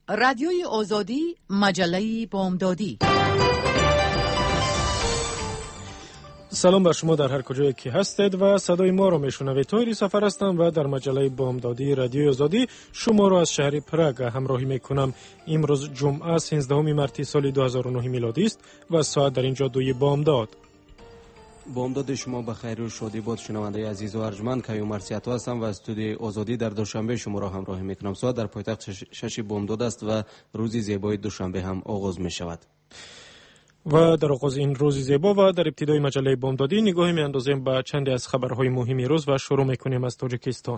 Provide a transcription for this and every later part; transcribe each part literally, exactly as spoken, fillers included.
رادیوی آزادی، مجله بامدادی. سلام بر شما در هر کجایی که هستید و صدای ما را میشنوید. طاهر سفر هستم و در مجله بامدادی رادیوی آزادی شما را از شهر پراگ همراهی میکنم. امروز جمعه سیزدهم مارس سال دو هزار و نه میلادی است و ساعت در اینجا دوی بامداد. بامداد شما بخیر و شادی باد شنونده عزیز و ارجمند. کیومرث سیاتو هستم و استودیوی آزادی در دوشنبه شما را همراهی میکنم. ساعت در پایتخت شش بامداد است و روزی زیبای دوشنبه هم آغاز می شود. و در آغاز این روز زیبا و در ابتدای مجله بامدادی نگاهی میاندازیم به چند از خبرهای مهم روز و شروع میکنیم از تاجیکستان.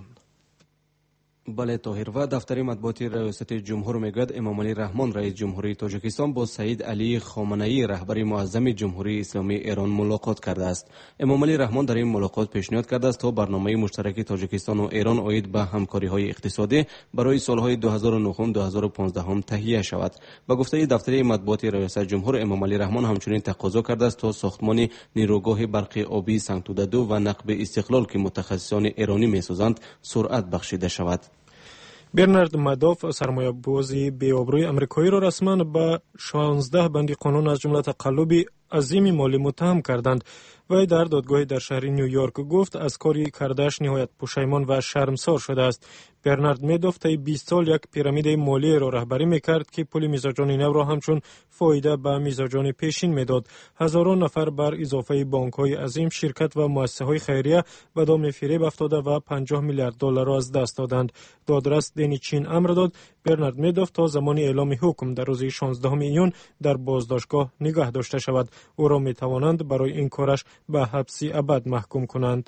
بله طاهر، و دفتر مطبوعاتی ریاست جمهور میگوید امام علی رحمان رئیس جمهوری تاجیکستان با سید علی خامنه‌ای رهبر معظم جمهوری اسلامی ایران ملاقات کرده است. امام علی رحمان در این ملاقات پیشنهاد کرده است تا برنامه مشترک تاجیکستان و ایران عاید به همکاری‌های اقتصادی برای سالهای دو هزار و نه تا دو هزار و پانزده تهیه شود. با گفته دفتر مطبوعاتی ریاست جمهور، امام علی رحمان همچنین تقاضا کرده است تا ساختمان نیروگاه برق آبی سنگتوده دو و نقب استقلال که متخصصان ایرانی می‌سازند سرعت بخشیده شود. برنارد مادوف سرمایه‌بازی بی‌آبروی آمریکایی را رسما به شانزده بند قانون از جمله تقلب عظیم مالی متهم کردند. وی در دادگاهی در شهر نیویورک گفت از کاری کردش نهایت پشیمان و شرمسار شده است. برنارد مادوف طی بیست سال یک پیرامید مالی را رهبری میکرد که پول میزاجان نو را همچون فایده به میزاجان پیشین میداد. هزاران نفر بر اضافه بانک‌های عظیم، شرکت و مؤسسه‌های خیریه به دام فریب افتاده و پنجاه میلیارد دلار را از دست دادند. دادرس دنی چین امر داد برنارد مادوف تا زمان اعلام حکم در روز شانزدهم ایون در بازداشتگاه نگاه داشته شود. او را میتوانند برای این کارش به حبس ابد محکوم کنند.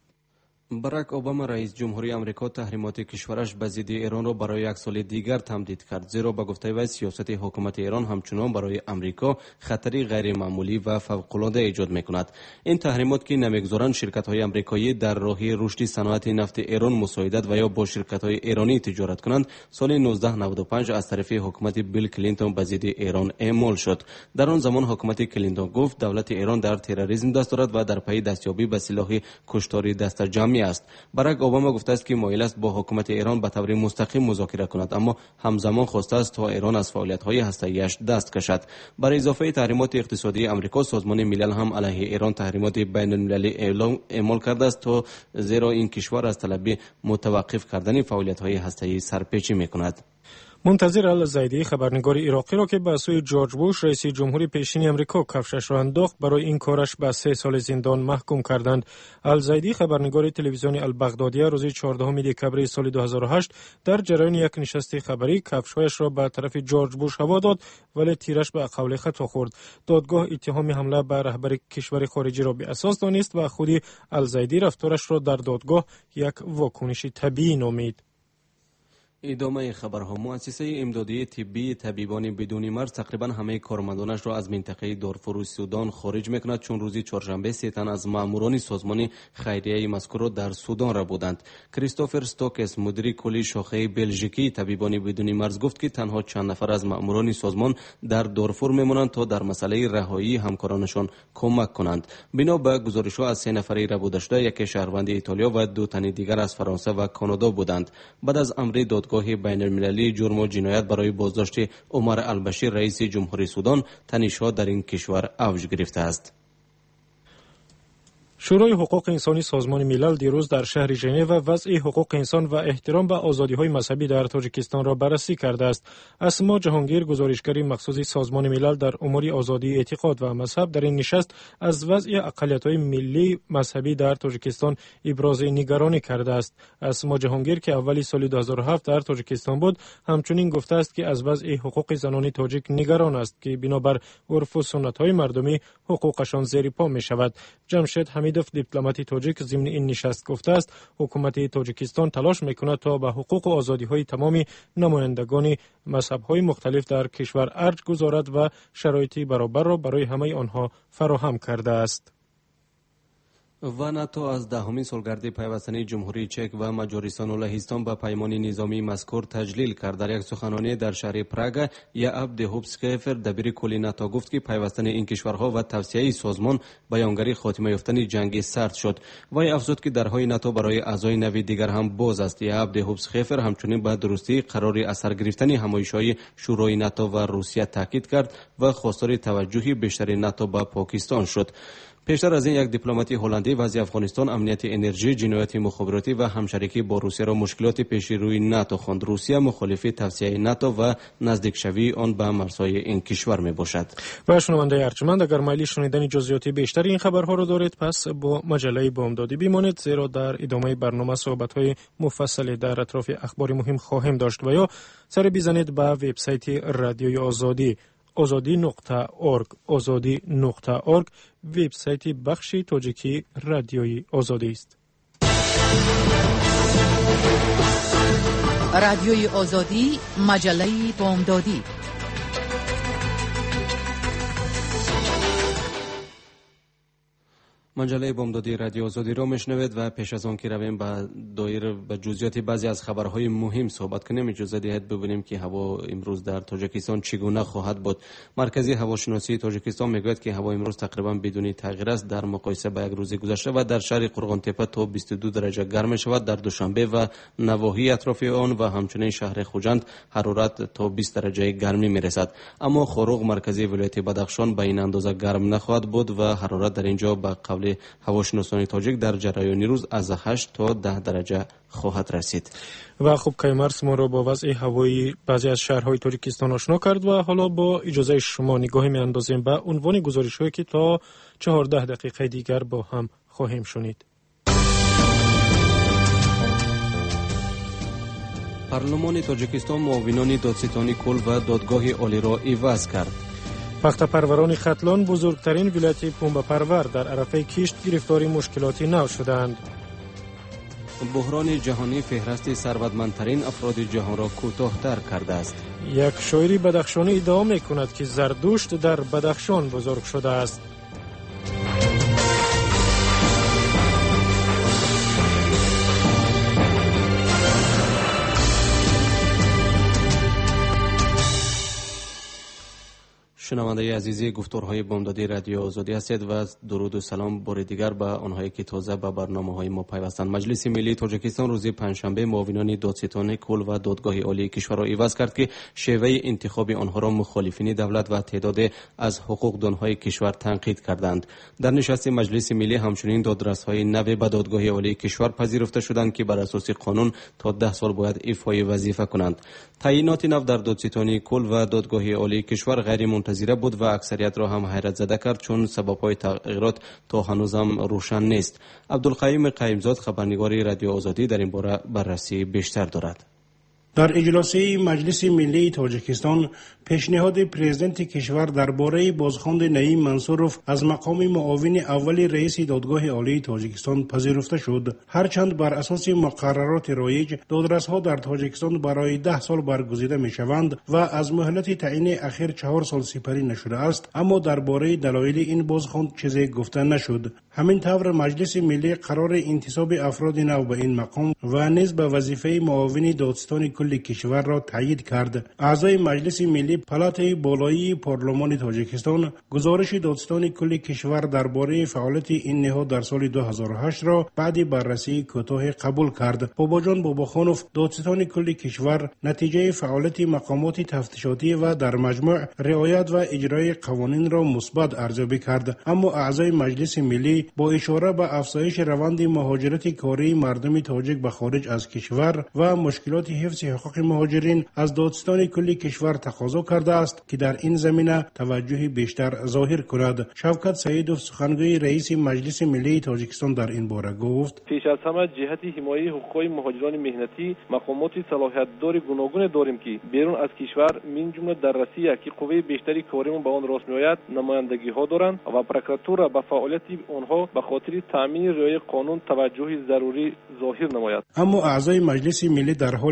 باراک اوباما رئیس جمهوری آمریکا تحریمات کشورش به ضد ایران را برای یک سال دیگر تمدید کرد، زیرا به گفته وی سیاست حکومت ایران همچنان برای آمریکا خطری غیر معمولی و فوق‌العاده ایجاد میکند. این تحریمات که نمیگذارند شرکت‌های آمریکایی در راه رشد صنعت نفت ایران مساعدت و یا با شرکت‌های ایرانی تجارت کنند، سال نوزده نود و پنج از طرف حکومت بیل کلینتون به ضد ایران اعمال شد. در آن زمان حکومت کلینتون گفت دولت ایران در تروریسم دست دارد و در پی دستیابی به سلاح کشتاری دست جمعی است. باراک اوباما گفته است که مایل است با حکومت ایران به طور مستقیم مذاکره کند، اما همزمان خواسته است تا ایران از فعالیت‌های هسته‌ایش دست کشد. برای اضافه تحریمات اقتصادی آمریکا، سازمان ملل هم علیه ایران تحریمات بین‌المللی اعمال کرده است تا زیرا این کشور از طلب متوقف کردن فعالیت‌های هسته‌ای سرپیچی می‌کند. منتظر الزیدی خبرنگار عراقی را که به سوی جورج بوش رئیس جمهوری پیشین آمریکا کفشش را انداخت برای این کارش به سه سال زندان محکوم کردند. الزیدی خبرنگار تلویزیون البغدادیه روز چهاردهم دکبر سال دو هزار و هشت در جریان یک نشست خبری کفشهایش را به طرف جورج بوش هوا داد، ولی تیرش به قول خطا خورد. دادگاه اتهام حمله به رهبر کشور خارجی را به اساس دانست و خودی الزیدی رفتارش را در دادگاه یک واکنش طبیعی نامید. ادامه خبرها. مؤسسه امدادی طبی طبیبان بدون مرز تقریبا همه کارمندانش را از منطقه دارفور و سودان خارج میکند، چون روزی چهارشنبه سه تن از ماموران سازمان خیریه مذکور در سودان را بودند. کریستوفر ستوکس مدیر کلی شاخه بلژیکی طبیبان بدون مرز گفت که تنها چند نفر از ماموران سازمان در دارفور میمانند تا در مسئله رهایی همکارانشان کمک کنند. بنا به گزارش‌ها از سه نفری ربوده شده یک شهروند ایتالیا و دو تن دیگر از فرانسه و کانادا بودند. بعد از امر دادگاه بین المللی جرم و جنایت برای بازداشت عمر البشیر رئیس جمهوری سودان، تنش‌ها در این کشور اوج گرفته است. شورای حقوق انسانی سازمان ملل دیروز در شهر ژنو وضع حقوق انسان و احترام به آزادی‌های مذهبی در تاجیکستان را بررسی کرده است. اسما جهانگیر، گزارشگر مخصوص سازمان ملل در امور آزادی اعتقاد و مذهب، در این نشست از وضع اقلیت‌های ملی مذهبی در تاجیکستان ابراز نگرانی کرده است. اسما جهانگیر که اولی سال دو هزار و هفت در تاجیکستان بود، همچنین گفته است که از وضع حقوق زنان تاجیک نگران است که بنابر عرف و سنت‌های مردمی حقوقشان زیر پا می‌شود. جمشید حمیدوف، دیپلمات تاجیک، ضمن این نشست گفته است حکومت تاجیکستان تلاش میکند تا به حقوق و آزادی‌های تمام نمایندگان مذهب‌های مختلف در کشور ارج گذارد و شرایط برابر را برای همه آنها فراهم کرده است. و ناتو از دهمین سالگرد پیوستنی جمهوری چک و مجارستان و لهستان به پیمان نظامی مذکور تجلیل کرد. در یک سخنرانی در شهر پراگ، یعب دهوبسکیفر دبیر کلی ناتو گفت که پیوستن این کشورها و توسعه سازمان بیانگری خاتمه یافتن جنگ سرد شد. وی افزود که درهای ناتو برای اعضای نوی دیگر هم باز است. یعب دهوبسکیفر همچنین به درستی قرار اثر گرفتن همایش‌های شورای ناتو و روسیه تاکید کرد و خواستار توجه بیشتر ناتو به پاکستان شد. پیشتر از این یک دیپلماتی هلندی وضع افغانستان، امنیت انرژی، جنایت مخابراتی و همشریکی با روسیه را مشکلات پیش روی ناتو خواند. روسیه مخالف توسعه ناتو و نزدیک شوی آن به مرزهای این کشور می باشد. و شنونده ارجمند، اگر میل شنیدن جزئیات بیشتر این خبرها را دارید، پس با مجله بامدادی بمانید، زیرا در ادامه برنامه صحبت‌های مفصلی در اطراف اخبار مهم خواهیم داشت. و یا سر بزنید به وبسایت رادیوی آزادی آزادی نقطه اورگ آزادی نقطه اورگ، وبسایت بخش تاجیکی رادیوی آزادی است. رادیوی آزادی، مجله بامدادی. مجله بامدادی رادیو آزادی را میشنوید و پیش از آن که رویم به دایر به جزئیات بعضی از خبرهای مهم صحبت کنیم، اجازه دهید ببینیم که هوا امروز در تاجیکستان چگونه خواهد بود. مرکزی هواشناسی تاجیکستان میگوید که هوا امروز تقریبا بدون تغییر است در مقایسه با یک روز گذشته و در شهر قرغان تپه تا بیست و دو درجه گرم شود. در دوشنبه و نواحی اطراف آن و همچنین شهر خوجند حرارت تا بیست درجه گرمی میرسد. اما خروق مرکزی ولایت بدخشان به این اندازه گرم نخواهد بود و حرارت در اینجا به قول هواشناسان تاجیک در جریان روز از هشت تا ده درجه خواهد رسید. و خب کیمرس ما را با وضع هوایی بعضی از شهرهای تاجیکستان آشنا کرد و حالا با اجازه شما نگاهی میاندازیم به عنوان گزارش‌هایی که تا چهارده دقیقه دیگر با هم خواهیم شنید. پارلمان تاجیکستان معاونان دادستانی کل و دادگاه عالی را عوض کرد. پخت پروران ختلان، بزرگترین ولایت پنبه پرور، در عرفه کشت گرفتار مشکلاتی نو شدند. بحران جهانی فهرست ثروتمندترین افراد جهان را کوتاه‌تر کرده است. یک شاعری بدخشانی ادعا می‌کند که زردشت در بدخشان بزرگ شده است. شنونده عزیزی، گفتارهای بامدادی رادیو آزادی هستید و درود و سلام بار دیگر به آنهایی که تازه به برنامه‌های ما پیوستند. مجلس ملی تاجیکستان روز پنجشنبه معاونان دادستانی کل و دادگاه عالی کشور را عوض کرد که شیوه انتخاب آنها را مخالفین دولت و تعداد از حقوقدانهای کشور تنقید کردند. در نشست مجلس ملی همچنین دادرس‌های نو به دادگاه عالی کشور پذیرفته شدند که بر اساس قانون تا ده سال باید ایفای وظیفه کنند. تعیینات نو در دادستانی کل و دادگاه عالی کشور غیر منتظره بود و اکثریت را هم حیرت زده کرد، چون سبب‌های تغییرات تا هنوزم روشن نیست. عبدالقیوم قیمزاد، خبرنگار رادیو آزادی، در این باره بررسی بیشتر دارد. در اجلاسی مجلس ملی تاجیکستان، پیشنهاد پرزیدنت کشور درباره بازخواند نعیم منصوروف از مقام معاون اول رئیس دادگاه عالی تاجیکستان پذیرفته شد. هرچند بر اساس مقررات رایج دادرس‌ها در تاجیکستان برای ده سال برگزیده می‌شوند و از مهلت تعیین اخیر چهار سال سپری نشده است، اما درباره دلایل این بازخواند چیزی گفته نشد. همین طور مجلس ملی قرار انتصاب افراد نو به این مقام و نیز به وظیفه معاون دادستان کل کشور را تایید کرد. اعضای مجلس ملی پلاتای بالایی پارلمان تاجیکستان گزارش دادستان کل کشور درباره فعالیت این نهاد در سال دو هزار و هشت را بعد بررسی کوتاه قبول کرد. باباجان باباخانوف، دادستان کل کشور، نتیجه فعالیت مقامات تفتیشاتی و در مجموع رعایت و اجرای قوانین را مثبت ارزیابی کرد، اما اعضای مجلس ملی با اشاره به افزایش روند مهاجرت کاری مردم تاجیک به خارج از کشور و مشکلات حفظ حقوق مهاجرین از دادستان کل کشور تقاضا کرده است که در این زمینه توجه بیشتر ظاهر کند. شوکت سعیدوف، سخنگوی رئیس مجلس ملی تاجیکستان، در این باره گفت: پیش از همه جهت حمایت حقوق مهاجران مهنتی مقامات صلاحیت دار گوناگون داریم که بیرون از کشور من جمله در روسیه که قوه بیشتری کارمون به آن راست میآید نمایندگی ها دارند و پروکراتور به فعالیت آنها به خاطر تامین رعایت قانون توجه ضروری ظاهر نماید. اما اعضای مجلس ملی در حال از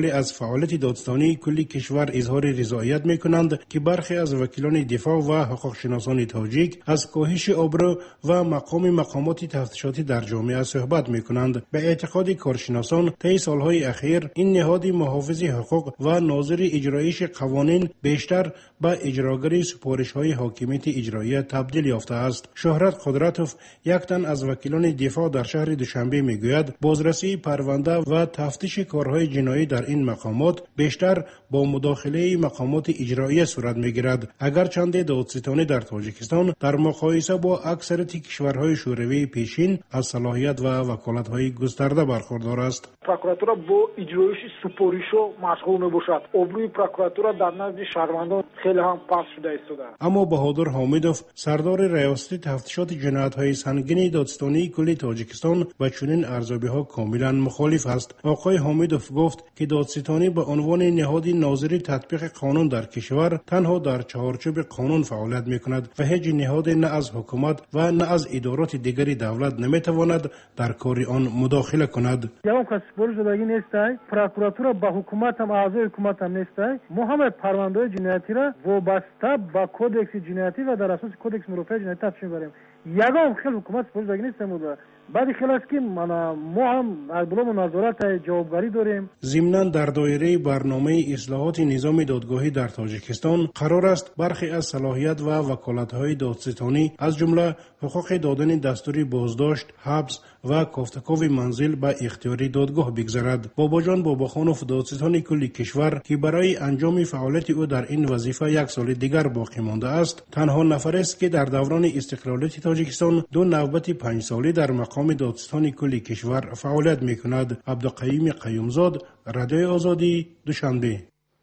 فعالیت دادستانی کل کشور اظهار رضایت میکنند که برخی از وکیلان دفاع و حقوق شناسان تاجیک از کاهش آبرو و مقام مقامات تفتیشاتی در جامعه صحبت میکنند. به اعتقاد کارشناسان طی سالهای اخیر این نهاد محافظ حقوق و ناظر اجرایش قوانین بیشتر به اجراگر سپارش‌های حاکمیت اجرایی تبدیل یافته است. شهرت قدرتوف یک تن از وکیلان دفاع در شهر دوشنبه میگوید بازرسی پرونده و تفتیش کارهای جنایی در این مقامات بیشتر با مداخله مقامات اجرایی صورت میگیرد. اگرچند دادستانی در تاجیکستان در مقایسه با اکثریت کشورهای شوروی پیشین از صلاحیت و وکالت‌های گسترده برخوردار است. прокуратура бо иҷроиши супоришҳо машғул мебошад. обрӯи прокуратура дар назди шаҳрвандон хеле ҳам паст шуда истодааст. اما بهادر حامدوف سردار ریاست تفتیشات جنایت‌های سنگین دادستانی کل تاجیکستان با چنین ارزیابی‌ها کاملا مخالف است. آقای حامدوف گفت که دادستانی به عنوان نهاد ناظر تطبیق قانون در کشور تنها در چهارچوب قانون فعالیت می‌کند و هیچ نهاد نه از حکومت و نه از ادارات دیگری دولت نمی‌تواند در کار آن مداخله کند. سپارش دادگی نیست. پروکراتور با حکومت هم اعضای حکومت هم نیست. ما همه پرونده‌های جنایتی را وابسته با کدکس جنایتی و در اساس کدکس مرافع جنایتی تفتیش می‌بریم. یگان خیلی حکومت سپارش دادگی نیست بود. بعد خیلی است که ما هم از بلا مناظرات جوابگاری داریم. ضمناً در دایره برنامه اصلاحات نظام دادگاهی در تاجیکستان قرار است برخی از صلاحیت و وکالت‌های دادستانی از جمله حقوق دادن دستوری بازداشت، حبس و کافتکاو منزل به اختیاری دادگاه بگذرد. باباجان باباخانوف دادستان کل کشور که برای انجام فعالیت او در این وظیفه یک سال دیگر باقی مانده است، تنها نفر است که در دوران استقلالیت تاجیکستان دو نوبت پنج ساله در مقام دادستان کل کشور فعالیت می‌کند. عبدالقیوم قیومزاد، رادیوی آزادی، دوشنبه.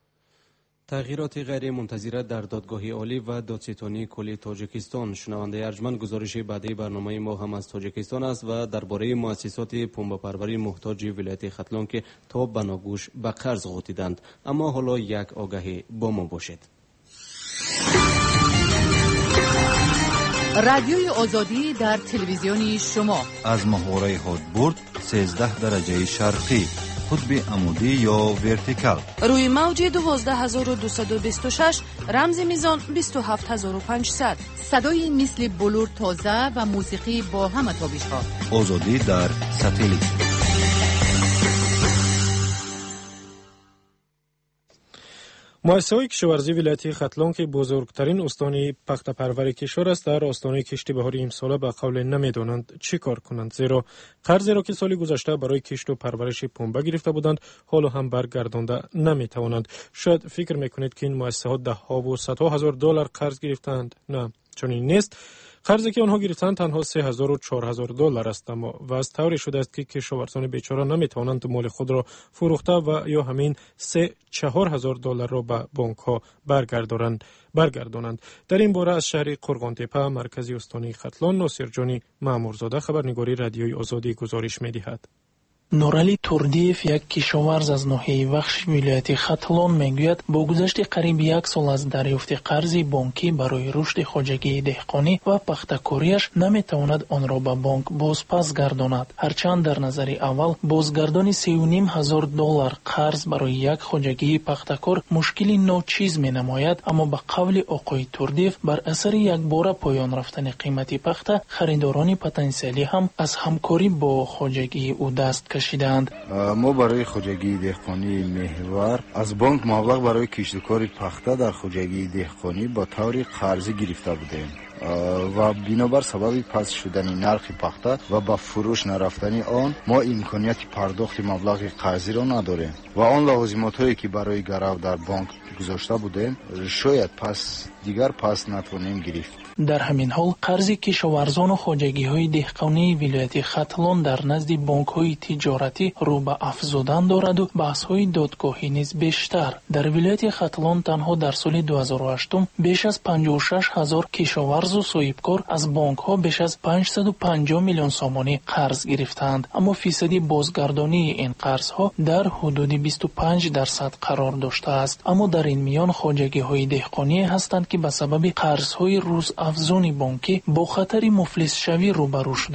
تغییرات غیر منتظره در دادگاه عالی و دادستانی کل تاجیکستان. شنونده ارجمند گزارش بعدی برنامه ما هم از تاجیکستان است و درباره مؤسسات پنبه پروری محتاج ولایت ختلان که تا بناگوش به قرض غوطیدند. اما حالا یک آگهی با ما باشید. رادیوی آزادی در تلویزیونی شما از محوره هادبورد سیزده درجه شرقی، قطب عمودی یا ورتیکال، روی موج دوازده هزار و دویست و بیست و شش، رمز میزان بیست و هفت هزار و پانصد. صدای مثل بلور تازه و موسیقی با همه تابش ها. آزادی در ساتلیت. مؤسسه کشاورزی ولایت ختلان که بزرگترین استان پخته پرور کشور است در آستانه کشت بهاری امسال به قول نمیدانند چی کار کنند، زیرا قرضی را که سال گذشته برای کشت و پرورش پنبه گرفته بودند حالا هم برگردانده نمیتوانند. شاید فکر میکنید که این مؤسسات ده ها و صدها هزار دلار قرض گرفتند. نه، چنین نیست. قرضی که آنها گرفتند تنها سه هزار و چهار هزار دلار است، اما و از طوری شده است که کشاورزان بیچاره نمیتوانند مال خود را فروخته و یا همین سه چهار هزار دلار را به بانک ها برگردانند برگردانند. در این باره از شهر قرغانتپه مرکزی استانی ختلان ناصر جانی مامورزاده خبرنگاری رادیوی آزادی گزارش می‌دهد. نورعلی توردیف یک کشاورز از ناحیه وخش ولایت ختلان میگوید با گذشت قریب یک سال از دریافت قرضی بانکی برای رشد خواجگی دهقانی و پخته‌کاریش نمیتواند آن را به بانک بازپس گرداند. هرچند در نظر اول بازگردانی سه و نیم هزار دلار قرض برای یک خواجگی پخته‌کار مشکلی ناچیز مینماید، اما به قول آقای توردیف بر اثر یک بار پایان رفتن قیمت پخته خریداران پتانسیلی هم از همکاری با خواجگی او دست کشیدند. ما برای خواجگی دهقانی محور از بانک مبلغ برای کشتکار پخته در خواجگی دهقانی با طور قرضی گرفته بودیم و بنابر سبب پس شدن نرخ پخته و با فروش نرفتن آن ما امکانیت پرداخت مبلغ قرضی را نداریم و آن لوازمات هایی که برای گرو در بانک گذاشته بودیم شاید پس دیگر پس نتوانیم گرفت. در همین حال قرض کشاورزان و خواجگی های دهقانی ولایت ختلان در نزد بانک های تجارتی رو به افزودن دارد و بحث های دادگاهی نیز بیشتر. در ولایت ختلان تنها در سال دو هزار و هشت بیش از پنجاه و شش هزار کشاورز و صاحبکار از بانک ها بیش از پانصد و پنجاه میلیون سامانی قرض گرفتند، اما فیصدی بازگردانی این قرض ها در حدود بیست و پنج درصد قرار داشته است. اما در این میان خواجگی های دهقانی هستند که به سبب قرض های روز افزون بانکی با خطر مفلس شوی روبرو شدند.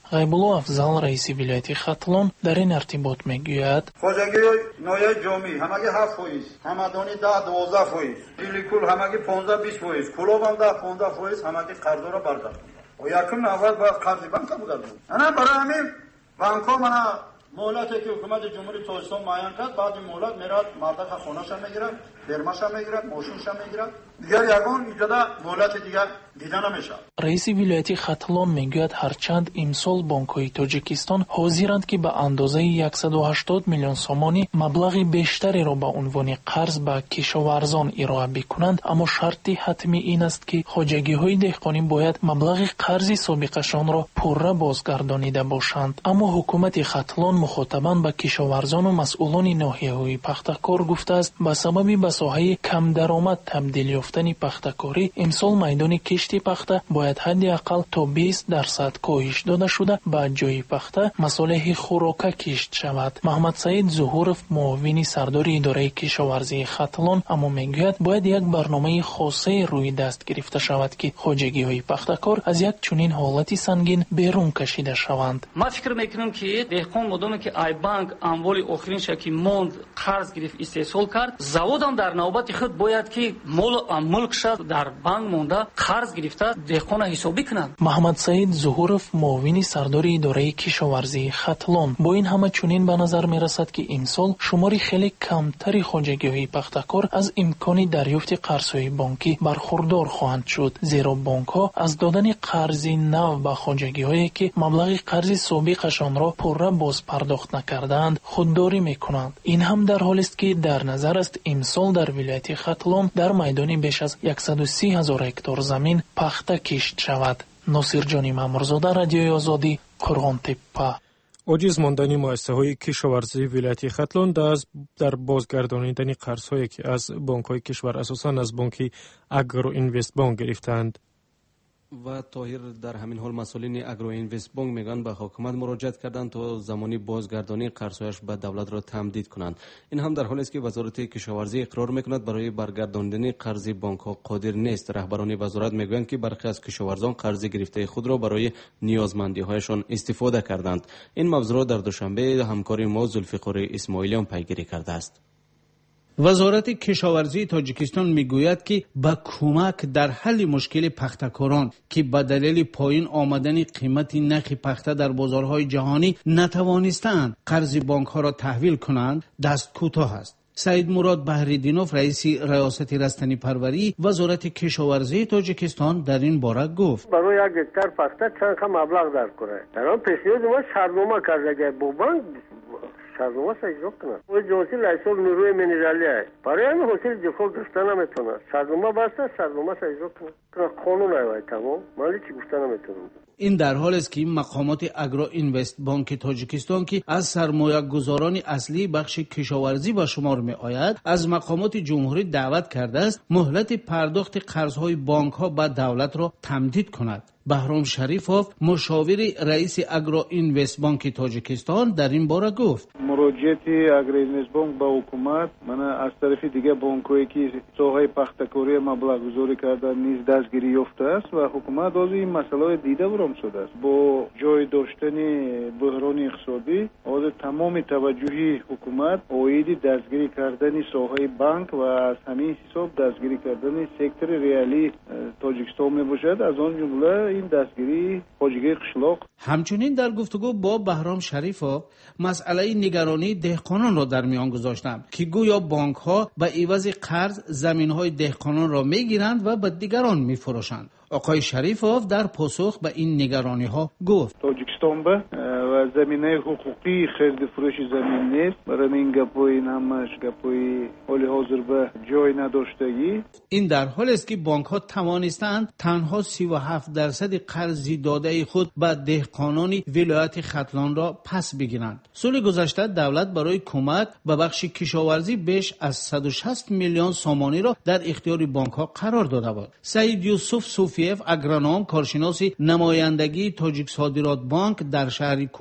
غیبالله افضل رئیس ولایت خطلان در این ارتباط میگوید خوجگی نویای جامی همگی هفت فویز، همدانی ده دوازده فویز، دیلیکول همگی پانزده بیست فویز، کلوب هم ده پانزده فویز همگی قرض را برداشت. و یکم نوبت با قرض بانک بودند. انا برای همین بانک ها منا مهلتی که حکومت جمهوری تاجیکستان معین کرد، بعد مهلت میراد مردک خونه‌ش میگیرد، فرمش میگیرد، ماشینش میگیرد. دیگر یگان ایجاد مهلت دیگر دیده نمیشه. رئیس ولایت خطلان میگوید هرچند امسال بانک‌های تاجیکستان حاضرند که به اندازه صد و هشتاد میلیون سومانی مبلغ بیشتری را به عنوان قرض به کشاورزان ارائه بکنند، اما شرط حتمی این است که خواجگی‌های دهقانی باید مبلغ قرض سابقشان را پوره بازگردانیده باشند. اما حکومت خطلان مخاطبان به کشاورزان و مسئولان ناحیه‌های پختکار گفته است به سبب به ساحه کم درآمد تبدیل یافتن پختکاری امسال میدان کشتی پخته باید حداقل تا بیست درصد کاهش داده شده به جای پخته مصالح خوراکه کشت شود. محمد سعید ظهورов معاون سردار اداره کشاورزی خطلان اما میگوید باید یک برنامه خاصه روی دست گرفته شود که خواجگی‌های پختکار از یک چنین حالت سنگین بیرون کشیده شوند. ما فکر میکنم که دهقان مدام که آی بانک اموال آخرین شکی موند قرض گرفت استحصال کرد، زواد هم در نوبت خود باید که مال ملکش در بانک مونده قرض گرفته دهقان حسابی کنند. محمد سعید ظهورов معاون سردار اداره کشاورزی خطلان با این همه چنین به نظر میرسد که امسال شماری خیلی کمتری خواجگی‌های پختکار از امکان دریافت قرض‌های بانکی برخوردار خواهند شد، زیرا بانک‌ها از دادن قرض نو به خواجگی‌هایی که مبلغ قرض سابقشان را پوره باز پرداخت نکردند خودداری میکنند. این هم در حالی است که در نظر است امسال در ولایت خطلان در میدان بیش از صد و سی هزار هکتار زمین پخته کشت شود. ناصر جانی مامورزاده، رادیوی آزادی، قرغان تپه. عاجز ماندن مؤسسه‌های کشاورزی ولایت خطلان در بازگردانیدن قرض‌هایی که از بانک‌های کشور اساساً از بانک اگرو اینوست بانک گرفتند. و طاهر در همین حال مسئولین اگرو اینوست بانک میگن به حکومت مراجعت کردند تا زمانی بازگردانی قرضهایش به دولت را تمدید کنند. این هم در حالی است که وزارت کشاورزی اقرار میکند برای برگرداندن قرض بانک ها قادر نیست. رهبران وزارت میگویند که برخی از کشاورزان قرض گرفته خود را برای نیازمندی هایشان استفاده کردند. این موضوع را در دوشنبه همکار ما ذوالفقار اسماعیلیان پیگیری کرده است. وزارت کشاورزی تاجیکستان میگوید که با کمک در حل مشکل پختکاران که به دلیل پایین آمدن قیمت نرخ پخته در بازارهای جهانی نتوانستند قرض بانک ها را تحویل کنند دست کوتاه است. سعید مراد بحریدینوف رئیس ریاست رستنی پروری وزارت کشاورزی تاجیکستان در این باره گفت برای یک هکتار پخته چند کم مبلغ در کنه در آن پیشنهاد ما شرطنامه کرده با بانک شرطنامه اجرا کنند. او جنسی لایسنس نیروی منرالی است. برای همین حاصل دفاع گرفتن نمیتونه. شرطنامه بسته شرطنامه اجرا کنه. قانون است تمام. مالی چی گفتن نمیتونه. این در حال است که مقامات اگرو اینوست بانک تاجیکستان که از سرمایه گذاران اصلی بخش کشاورزی به شمار می آید از مقامات جمهوری دعوت کرده است مهلت پرداخت قرضهای بانک ها به دولت را تمدید کند. بهرام شریفوف مشاور رئیس اگرو اینوست بانک تاجیکستان در این باره گفت مراجعت اگرو اینوست بانک با حکومت من از طرف دیگه بانک‌هایی که ساحه پختکاری مبلغ گذاری کردن نیز دستگیری یافته است و حکومت از این مسئله دیده برام شده است. با جای داشتن بحران اقتصادی از تمام توجهی حکومت عاید دستگیری کردن ساحه بانک و از همین حساب دستگیری کردن سکتور ریالی تاجیکستان می باشد. از آن جمله این دستگیری خواجگی قشلاق. همچنین در گفتگو با بهرام شریفوف مسئله نگرانی دهقانان را در میان گذاشتم که گویا بانک ها به عوض قرض زمین های دهقانان را می گیرند و به دیگران می فروشند. آقای شریفوف در پاسخ به این نگرانی ها گفت تاجیکستان به و زمینه حقوقی خرید فروش زمین نیست. برای این گپوی همش گپوی حال حاضر به جای نداشتگی. این در حال است که بانک ها توانستند تنها سی و هفت درصد قرض داده خود به دهقانان ولایت خطلان را پس بگیرند. سال گذشته دولت برای کمک به بخش کشاورزی بیش از صد و شصت میلیون سومانی را در اختیار بانک ها قرار داده بود. سعید یوسف صوفیف اگرونوم کارشناس نمایندگی تاجیک صادرات بانک در شهر کول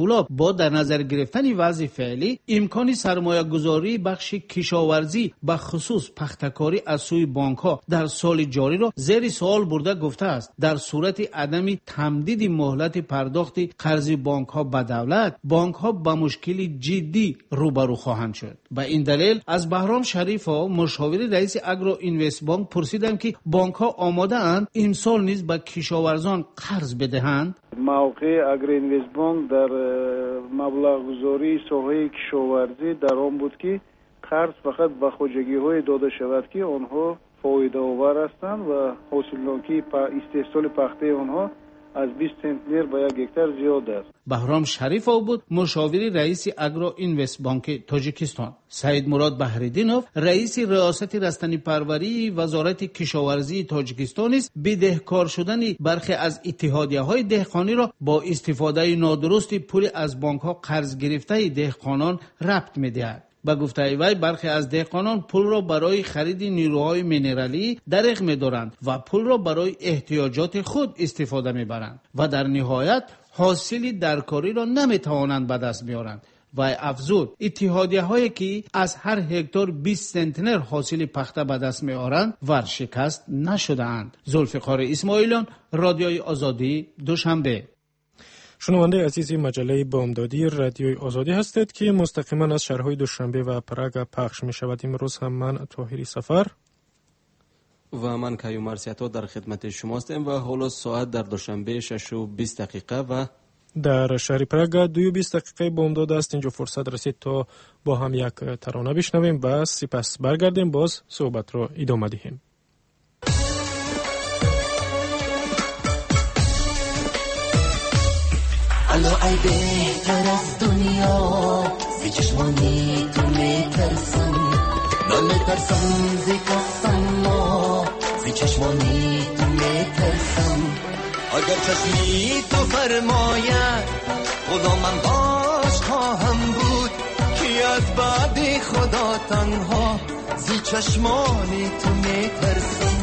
اولا با در نظر گرفتن وضع فعلی امکان سرمایه گذاری بخش کشاورزی به خصوص پختکاری از سوی بانک ها در سال جاری را زیر سوال برده گفته است در صورت عدم تمدید مهلت پرداخت قرض بانک ها به دولت، بانک ها به مشکل جدی روبرو خواهند شد. به این دلیل از بهرام شریفا مشاور رئیس اگرو اینوست بانک پرسیدم که بانک ها آماده اند امسال نیز به کشاورزان قرض بدهند. موقع اگرو اینوست بانک در مبلغ گذاری ساحه کشاورزی در آن بود که قرض فقط به خواجگی های داده شود که آنها فایده آور هستند و حاصلناکی استحصال پخته آنها از بیست سنتنر به یک هکتار زیاد است. بهرام شریفا بود مشاور رئیس اگرو اینوست بانک تاجیکستان. سعید مراد بحریدینوف رئیس ریاست رستنی پروری وزارت کشاورزی تاجیکستان است بدهکار شدن برخی از اتحادیه های دهقانی را با استفاده نادرست پول از بانک ها قرض گرفته دهقانان ربط می‌دهد. با گفته وی برخی از دهقانان پول را برای خرید نیروهای مینرالی دریغ می‌دارند و پول را برای احتیاجات خود استفاده می‌برند و در نهایت حاصل درکاری را نمی‌توانند به دست بیارند. و افزود اتحادیه هایی که از هر هکتار بیست سنتنر حاصل پخته به دست می‌آورند ورشکست نشده‌اند. ذوالفقار اسماعیلیان، رادیوی آزادی، دوشنبه. شنونده عزیزی مجله بامدادی رادیوی آزادی هستید که مستقیما از شهرهای دوشنبه و پراگ پخش می شود. امروز هم من طاهری سفر و من کیومر سیاتو در خدمت شما هستیم و حالا ساعت در دوشنبه شش و بیست دقیقه و در شهر پراگ دو و بیست دقیقه بامداد است. اینجا فرصت رسید تا با هم یک ترانه بشنویم و سپس برگردیم باز صحبت را ادامه دهیم. الو ای بهتر از دنیا زی چشمانی تو میترسم نمیترسم زی کسم ما زی چشمانی تو میترسم اگر چشمی تو فرماید خدا من باش خواهم بود که از بعد خدا تنها زی چشمانی تو میترسم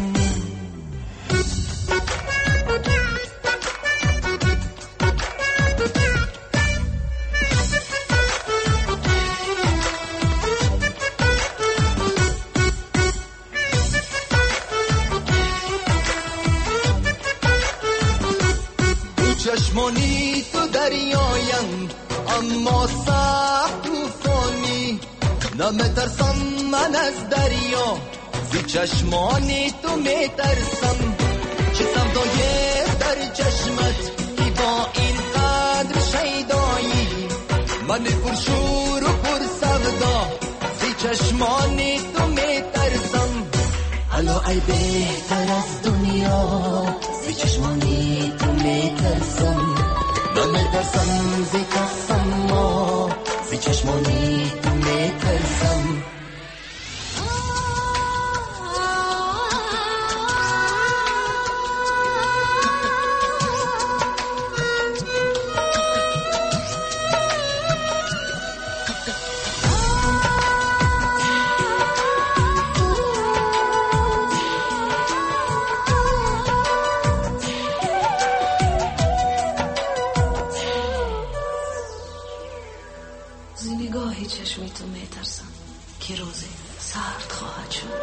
چشمانی تو دریایم اما سخت طوفانی نمیترسم من از دریا زی چشمانی تو میترسم چه سودای در چشمت که با این قدر شیدایی من پرشور و پر سودا زی چشمانی تو میترسم الو ای بهتر از دنیا زی چشمانی تو میترسم نمیترسم زی کسم ما زی چشمانی تو میترسم چشمی تو میترسم که روزی سرد خواهد شد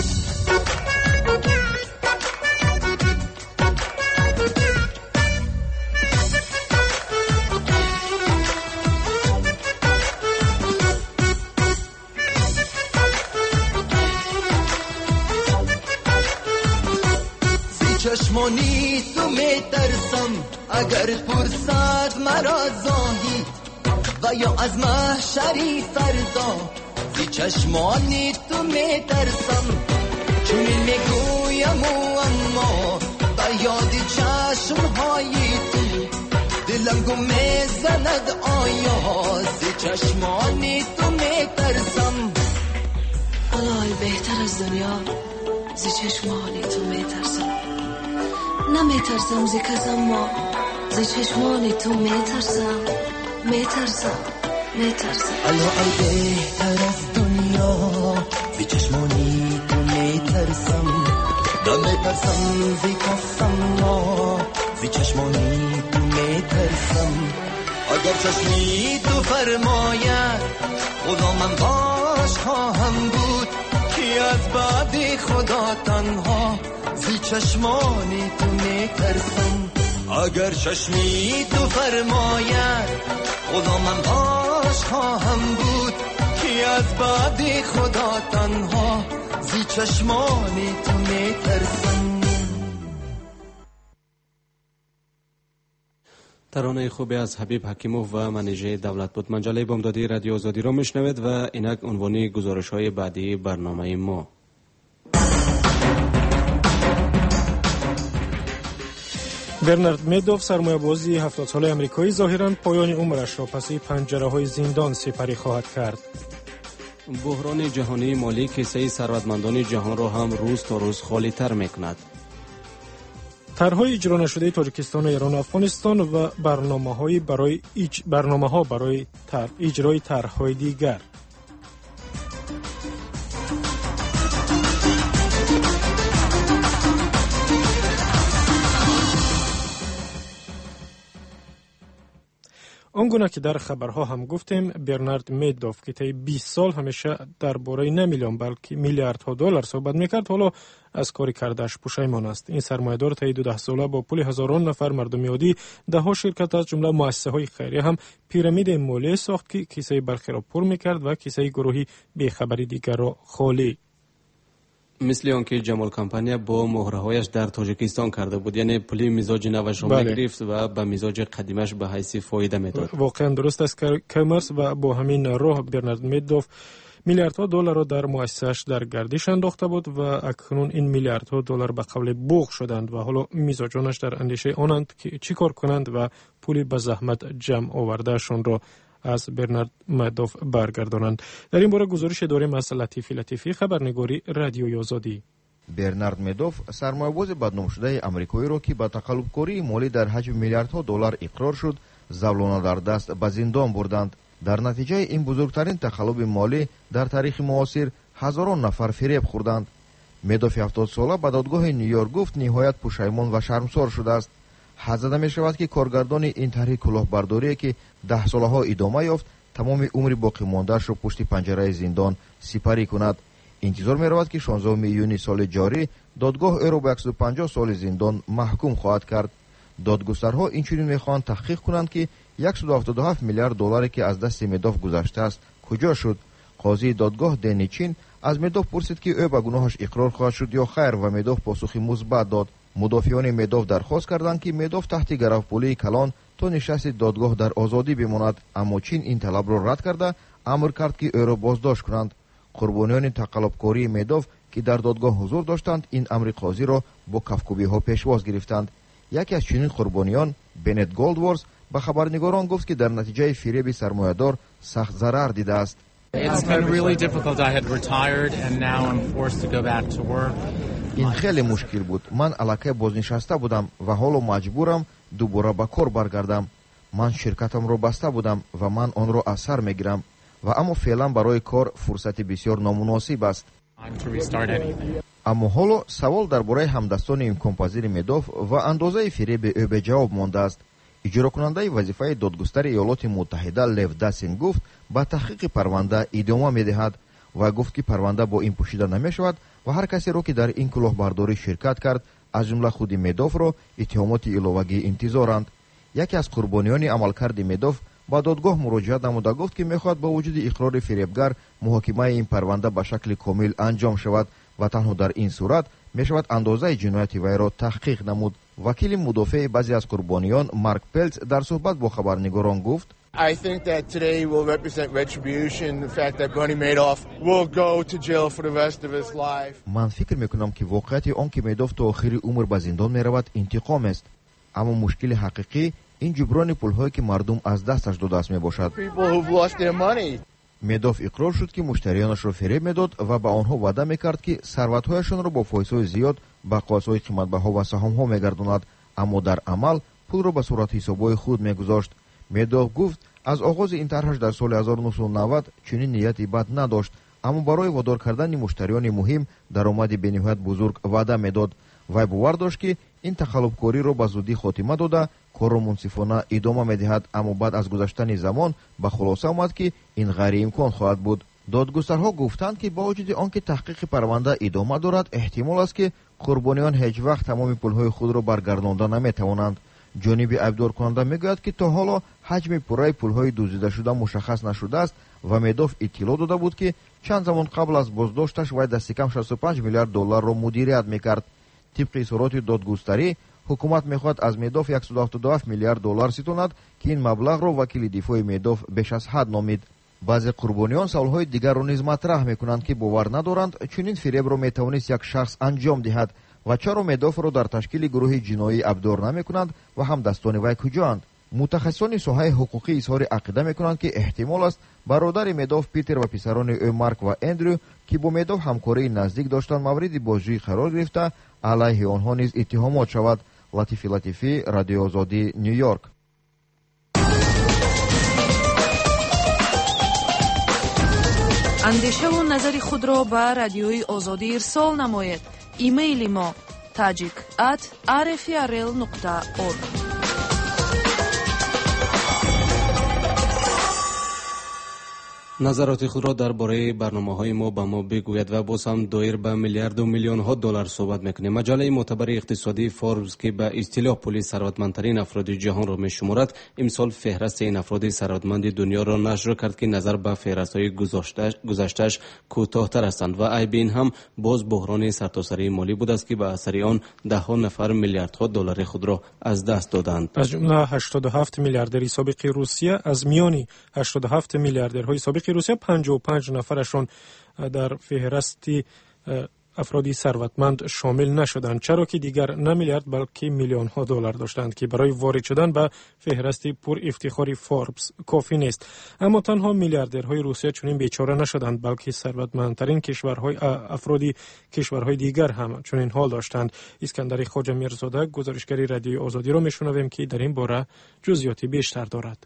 زی چشمانی تو میترسم اگر پرسد مرا زاهی و یا از محشری فردا زی چشمانی تو میترسم چون میگویم و اما به یاد چشمهای تو دلم گم میزند آیا زی چشمانی تو میترسم الهی بهتر از دنیا زی چشمانی تو میترسم نمیترسم زی کسم ما زی چشمانی تو میترسم میترسم میترسم الو ای بهتر از دنیا زی چشمانی تو میترسم نمیترسم زی کسم ما زی چشمانی تو میترسم اگر اگر چشمی تو فرماید غلامم باش خواهم بود کی از بعد خدا تنها زی چشمانی تو میترسم اگر چشمی تو فرماید غلامم باش خواهم بود کی از بعد خدا تنها زی چشمانی تو میترسم. ترانه خوبی از حبیب حکیموف و منیژه دولت بود. مجله بامدادی رادیو آزادی را میشنوید و اینک عنوانی گزارش های بعدی برنامه ما. برنارد مدوف سرمایه‌بازی هفتاد ساله آمریکایی ظاهراً پایان عمرش را پس پنجره‌های زندان سپری خواهد کرد. بحران جهانی مالی کیسه ثروتمندان جهان را هم روز تا روز خالی تر میکند. طرح‌های اجرا نشده تاجیکستان و ایران و افغانستان و برنامه‌های برای ایج... برنامه‌ها برای تر... اجرای طرح‌های دیگر. آنگونه که در خبرها هم گفتیم برنارد مدوف که طی بیست سال همیشه درباره نه میلیون بلکه میلیاردها دلار صحبت میکرد حالا از کاری کردش پشیمان است. این سرمایه‌دار طی دو ده ساله با پول هزاران نفر مردم عادی دهها شرکت از جمله مؤسسه‌های خیریه هم پیرامید مالی ساخت که کیسه برخی را پر میکرد و کیسه گروهی بیخبری دیگر را خالی. مثل آنکه جمال کمپانی با مهرهایش در تاجیکستان کرده بود، یعنی پولی مزاج نوش را میگرفت و به مزاج قدیمش به حیث فایده میداد. واقعا درست است که کمرس و با همین راه برنارد مدوف میلیاردها دلار را در مؤسسه‌اش در گردش انداخته بود و اکنون این میلیاردها دلار به قول بوق شدند و حالا مزاجانش در اندیشه آنند که چی کار کنند و پولی به زحمت جمع آوردهشون را از برنارد مدوف برگردانند. در این باره گزارش داریم از لطیفی لطیفی، خبرنگاری رادیوی آزادی. برنارد مدوف سرمایه‌باز بدنام شده آمریکایی را که با تقلب‌کاری مالی در حجم میلیاردها دلار اقرار شد زولانه در دست به زندان بردند. در نتیجه این بزرگترین تقلب مالی در تاریخ معاصر هزاران نفر فریب خوردند. مدوف هفتاد ساله به دادگاه نیویورک گفت نهایت پشیمان و شرمسار شده است. حد زده می شود که کارگردان این طرح کلاهبرداری که ده ساله ها ادامه یافت تمام عمر باقی مانده‌اش را پشت پنجره زندان سپری کند. انتظار می رود که شانزدهم یونی سال جاری دادگاه او را به صد و پنجاه سال زندان محکوم خواهد کرد. دادگسترها اینچنین می‌خواهند تحقیق کنند که صد و هفتاد و هفت میلیارد دلاری که از دست مدوف گذشته است کجا شد. قاضی دادگاه دنیچین از مدوف پرسید که او به گناهش اقرار خواهد شد یا خیر و مدوف پاسخی مثبت داد. مدافعان مدوف درخواست کردند که مدوف تحت گرفتگی کلان تا نشست دادگاه در آزادی بماند، اما چین این طلب را رد کرده امر کرد که او را بازداشت کنند. قربانیان تقلبکاری مدوف که در دادگاه حضور داشتند این امر قاضی را با کفکوبی‌ها پیشواز گرفتند. یکی از چنین قربانیان بنت گولدورز به خبرنگاران گفت که در نتیجه فریب سرمایه‌دار سخت ضرر دیده است. این خیلی مشکل بود. من الکی بازنشسته بودم و حالا مجبورم دوباره به کار برگردم. من شرکتم را بسته بودم و من آن را از سر میگیرم و اما فعلا برای کار فرصت بسیار نامناسب است. اما حالا سوال درباره همدستان امکانپذیر مدوف و اندازه فریب او به جواب مانده است. اجرا کننده وظیفه دادگستر ایالات متحده لیو داسین گفت با تحقیق پرونده ادامه میدهد و گفت که پرونده با این پوشیده نمی شود و هر کسی را که در این کلاهبرداری شرکت کرد از جمله خود مدوف را اتهامات علاوه‌ای انتظارند. یکی از قربانیان عملکرد مدوف با دادگاه مراجعه نموده گفت که میخواد با وجود اقرار فریبگر محاکمه این پرونده به شکل کامل انجام شود و تنها در این صورت میشود اندازه جنایت وی را تحقیق نمود. وکیل مدافع بعضی از قربانیان مارک پلتز در صحبت با خبرنگاران گفت I think that today will represent retribution, the fact that Bernie Madoff will go to jail for the rest of his life. من فکر میکنم که واقعیت آن که مدوف تا آخر عمر به زندان میرود انتقام است، اما مشکل حقیقی این جبران پول‌هایی که مردم از دستش داده است میباشد. People who've lost their money. مدوف اقرار شد که مشتریانش را فریب میداد و به آنها وعده میکرد که ثروت‌هایشان را با فایزهای زیاد به قاضی‌های قیمت‌بها و سهام‌ها میگرداند، اما در عمل پول را به صورت حساب‌های خود میگذاشت. مدوف گفت از آغاز این طرحش در سال هزار و نهصد و نود چنین نیتی بد نداشت، اما برای وادار کردن مشتریان مهم درآمدی به‌نهایت بزرگ وعده میداد вай бовар дошт ки ин тахаллубкориро ба зудӣ хотима дода корро мунсифона идома медиҳад, аммо баъд аз гузаштани замон ба хулоса омад ки ин ғайриимкон хоҳад буд. додгустарҳо гуфтанд ки бо вуҷуди он ки таҳқиқи парванда идома дорад, эҳтимол аст ки қурбониён ҳеҷ вақт тамоми пулҳои худро баргардонда наметавонанд. ҷониби айбдоркунанда мегӯяд ки то ҳоло ҳаҷми пурраи пулҳои дуздидашуда мушаххас нашудааст ва Медов иттилоъ дода буд ки чанд замон қабл аз боздошташ вай дасти кам шасту панҷ миллиард долларро мудирият мекард. тибқи изҳороти додгустарӣ, ҳукумат мехоҳад аз Медов яксад ҳафтоду ҳафт миллиард доллар ситонад ки ин маблағро вакили дифои Медов беш аз ҳад номид. баъзе қурбониён саволҳои дигарро низ матраҳ мекунанд ки бовар надоранд чунин фиребро метавонист як шахс анҷом диҳад ва чаро Медовро дар ташкили гурӯҳи ҷиноӣ абдор намекунанд ва ҳамдастони вай куҷоанд. мутахассисони соҳаи ҳуқуқӣ изҳори ақида мекунанд ки эҳтимол аст бародари Медов Питер ва писарони ӯ Марк ва Эндрю ки бо Медов ҳамкории наздик доштанд мавриди бозҷӯӣ қарор гирифта алайҳи онҳо низ иттиҳомот шавад. Латифи Латифӣ, Радиои Озодӣ, Нью Йорк. андешаву назари худро ба Радиои Озодӣ ирсол намоед. имейли мо tajik at r f r l нуқта org. назароти худро дар бораи барномаҳои мо ба мо бигӯяд ва боз ҳам доир ба миллиарду миллионҳо доллар суҳбат мекунем. маҷалаи мӯътабари иқтисодии Forbes ки ба истилоҳ пули сарватмандтарин афроди ҷаҳонро мешуморад, имсол феҳрасти ин афроди сарватманди дунёро нашр кард ки назар ба феҳрастҳои гузаштааш кӯтоҳтар ҳастанд ва айби ин ҳам боз буҳрони сартосарии молӣ будааст ки ба асари он даҳҳо нафар миллиардҳо доллари худро аз даст доданд. аз ҷумла ҳаштоду ҳафт миллиардери собиқи Русия, аз миёни ҳаштоду ҳафт миллиардерҳои собиқи Русия панҷоҳу панҷ нафарашон дар феҳрасти афроди сарватманд шомил нашуданд, чаро ки дигар на миллиард балки миллионҳо доллар доштанд ки барои ворид шудан ба феҳрасти пурифтихори Forbes кофӣ нест. аммо танҳо миллиардерҳои Русия чунин бечора нашуданд, балки сарватмандтарин кишварҳои афроди кишварҳои дигар ҳам чунин ҳол доштанд. Искандари Хоҷа Мирзода, гузоришгари Радиои Озодиро мешунавем ки дар ин бора ҷузъиёти бештар дорад.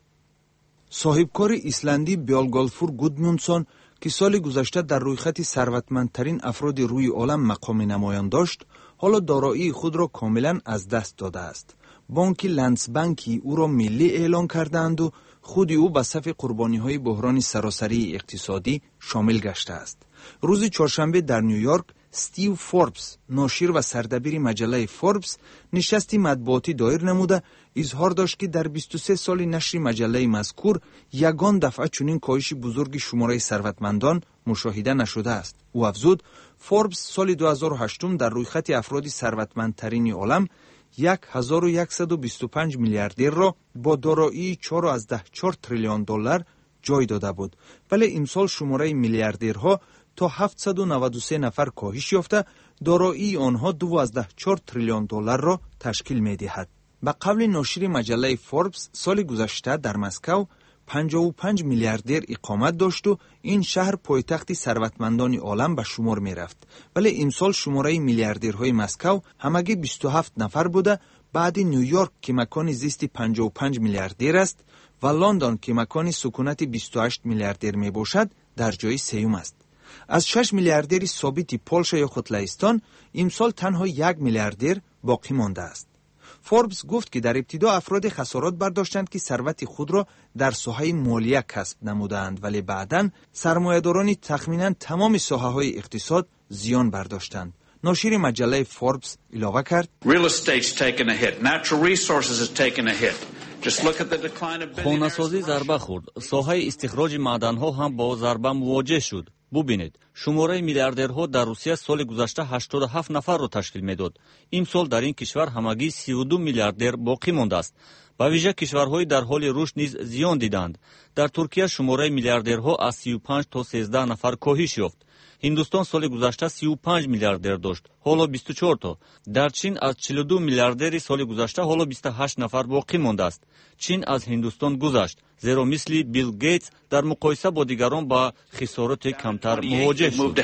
соҳибкори исландӣ Бьолголфур Гудмундсон ки соли гузашта дар рӯйхати сарватмандтарин афроди рӯи олам мақоми намоён дошт, ҳоло дороии худро комилан аз даст додааст. бонки Ландсбанки ӯро миллӣ эълон кардаанду худи ӯ ба сафи қурбониҳои буҳрони саросарии иқтисодӣ шомил гаштааст. рӯзи чоршанбе дар Нью Йорк Стив Форбс, ношир ва сардабири маҷалаи Forbes, нишасти матбуотӣ доир намуда изҳор дошт ки дар бисту се соли нашри маҷалаи мазкур ягон дафъа чунин коҳиши бузурги шумораи сарватмандон мушоҳида нашудааст. ӯ афзуд, Forbes соли ду ҳазору ҳаштум дар рӯйхати афроди сарватмандтарини олам ҳазору яксаду бисту панҷ миллиардерро бо дороии чору аздаҳ чор триллион доллар ҷой дода буд, вале имсол шумораи миллиардерҳо то ҳафтсаду наваду се нафар коҳиш ёфта, дороии онҳо ду аздаҳ чор триллион долларро ташкил медиҳад. ба қавли ношири маҷалаи Forbes, соли гузашта дар Москав панҷоҳу панҷ миллиардер иқомат дошту ин шаҳр пойтахти сарватмандони олам ба шумор мерафт, вале имсол шумораи миллиардерҳои Москав ҳамагӣ бисту ҳафт нафар буда, баъди Нью Йорк ки макони зисти панҷоҳу панҷ миллиардер аст ва Лондон ки макони сукунати бисту ҳашт миллиардер мебошад, дар ҷои сеюм аст. аз шаш миллиардери собити Полша ё Хутлаистон имсол танҳо як миллиардер боқӣ мондааст. Forbes гуфт ки дар ибтидо афроди хасорот бардоштанд ки сарвати худро дар соҳаи молия касб намудаанд, вале баъдан сармоядорони тахминан тамоми соҳаҳои иқтисод зиён бардоштанд. ношири маҷалаи Forbes илова кард: хонасозӣ зарба хӯрд, соҳаи истихроҷи маъданҳо ҳам бо зарба мувоҷеҳ шуд. бубинед, шумораи миллиардерҳо дар Русия соли гузашта ҳаштоду ҳафт нафарро ташкил медод. имсол дар ин кишвар ҳамагӣ сию ду миллиардер боқӣ мондааст. ба вижа кишварҳои дар ҳоли рушд низ зиён диданд. дар Туркия шумораи миллиардерҳо аз сию панҷ то сенздаҳ нафар коҳиш ёфт. ҳиндустон соли гузашта сию панҷ миллиардер дошт, ҳоло бисту чор то. дар Чин аз чилу ду миллиардери соли гузашта ҳоло бисту ҳашт нафар боқӣ мондааст. Чин аз Ҳиндустон гузашт, зеро мисли Билл Гейтс дар муқоиса бо дигарон ба хисороти камтар мувоҷеҳ шуд.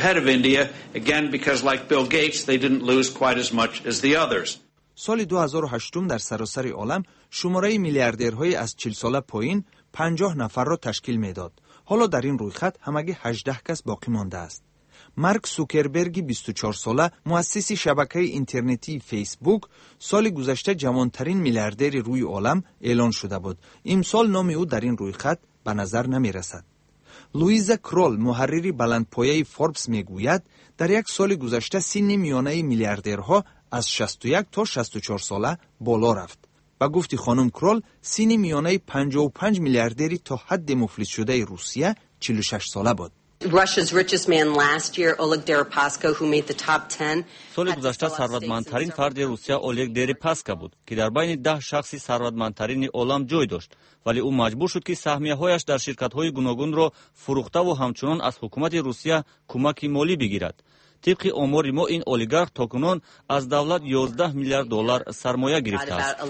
соли ду ҳазору ҳаштум дар саросари олам шумораи миллиардерҳои аз чилсола поин панҷоҳ нафарро ташкил медод. ҳоло дар ин рӯйхат ҳамагӣ ҳаждаҳ кас боқӣ мондааст. مارک سوکربرگ بیست و چهار ساله مؤسس شبکه اینترنتی فیسبوک سال گذشته جوانترین میلیاردر روی عالم اعلان شده بود. امسال نام او در این رویخط به نظر نمی رسد. لویزا کرول محرری بلندپایه فوربس میگوید در یک سال گذشته سن میانه میلیاردرها از شصت و یک تا شصت و چهار ساله بالا رفت. با گفت خانم کرول سن میانه پنجاه و پنج میلیاردری تا حد مفلس شده روسیه چهل و شش ساله بود. Russia's richest man last year, Oleg Deripaska, who made the top ten. سال گذشته ثروتمندترین فرد روسیه اولگ دریپاسکا بود که در بین ده شخص ثروتمندترین عالم جای داشت، ولی او مجبور شد که سهمیه‌هایش در شرکت‌های گوناگون را فروخته و همچنان از حکومت روسیه کمک مالی بگیرد. طبق آمار ما این اولیگارخ تاکنون از دولت یازده میلیارد دلار سرمایه گرفته است.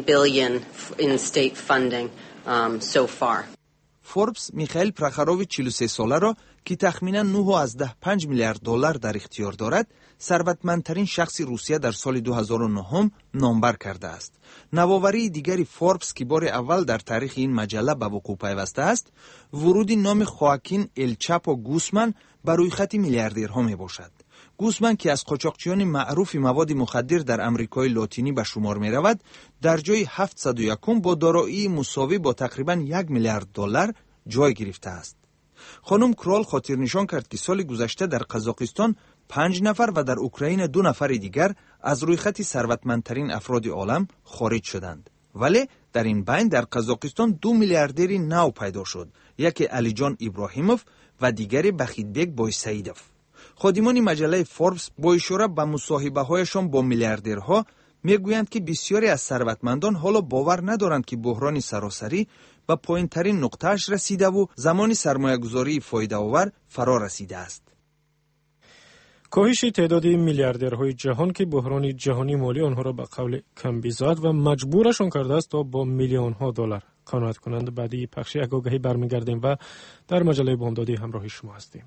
فوربس میخائیل پراخاروف چهل و سه ساله را که تخمینا نه و ده پنج میلیارد دلار در اختیار دارد، ثروتمندترین شخص روسیه در سال دو هزار و نه نامبر کرده است. نوآوری دیگری فوربس که بار اول در تاریخ این مجله به وقوع پیوسته است، ورود نام خواکین الچاپو گوسمن بر روی خط میلیاردرها می باشد. گوسمن که از قاچاقچیان معروف مواد مخدر در امریکای لاتینی به شمار می رود، در جای هفتصد و یک با دارایی مساوی با تقریبا یک میلیارد دلار جای گرفته است. خانم کرول خاطر نشان کرد که سال گذشته در قزاقستان پنج نفر و در اوکراین دو نفر دیگر از روی خط ثروتمندترین افراد عالم خارج شدند. ولی در این بین در قزاقستان دو میلیاردری نو پیدا شد، یکی علیجان ابراهیموف و دیگری بخیتبک بایسیدوف. خادمان مجله فوربس با اشاره به مصاحبه هایشان با میلیاردرها میگویند که بسیاری از ثروتمندان حالا باور ندارند که بحران سراسری به پایین‌ترین نقطه‌اش رسیده و زمان سرمایه‌گذاری فایده آور فرا رسیده است. کاهش تعداد میلیاردرهای جهان که بحران جهانی مالی آنها را به قول کمبیزاد و مجبورشان کرده است تا با میلیون ها دلار قناعت کنند. بعدی پخش یک آگهی برمیگردیم و در مجله بامدادی همراه شما هستیم.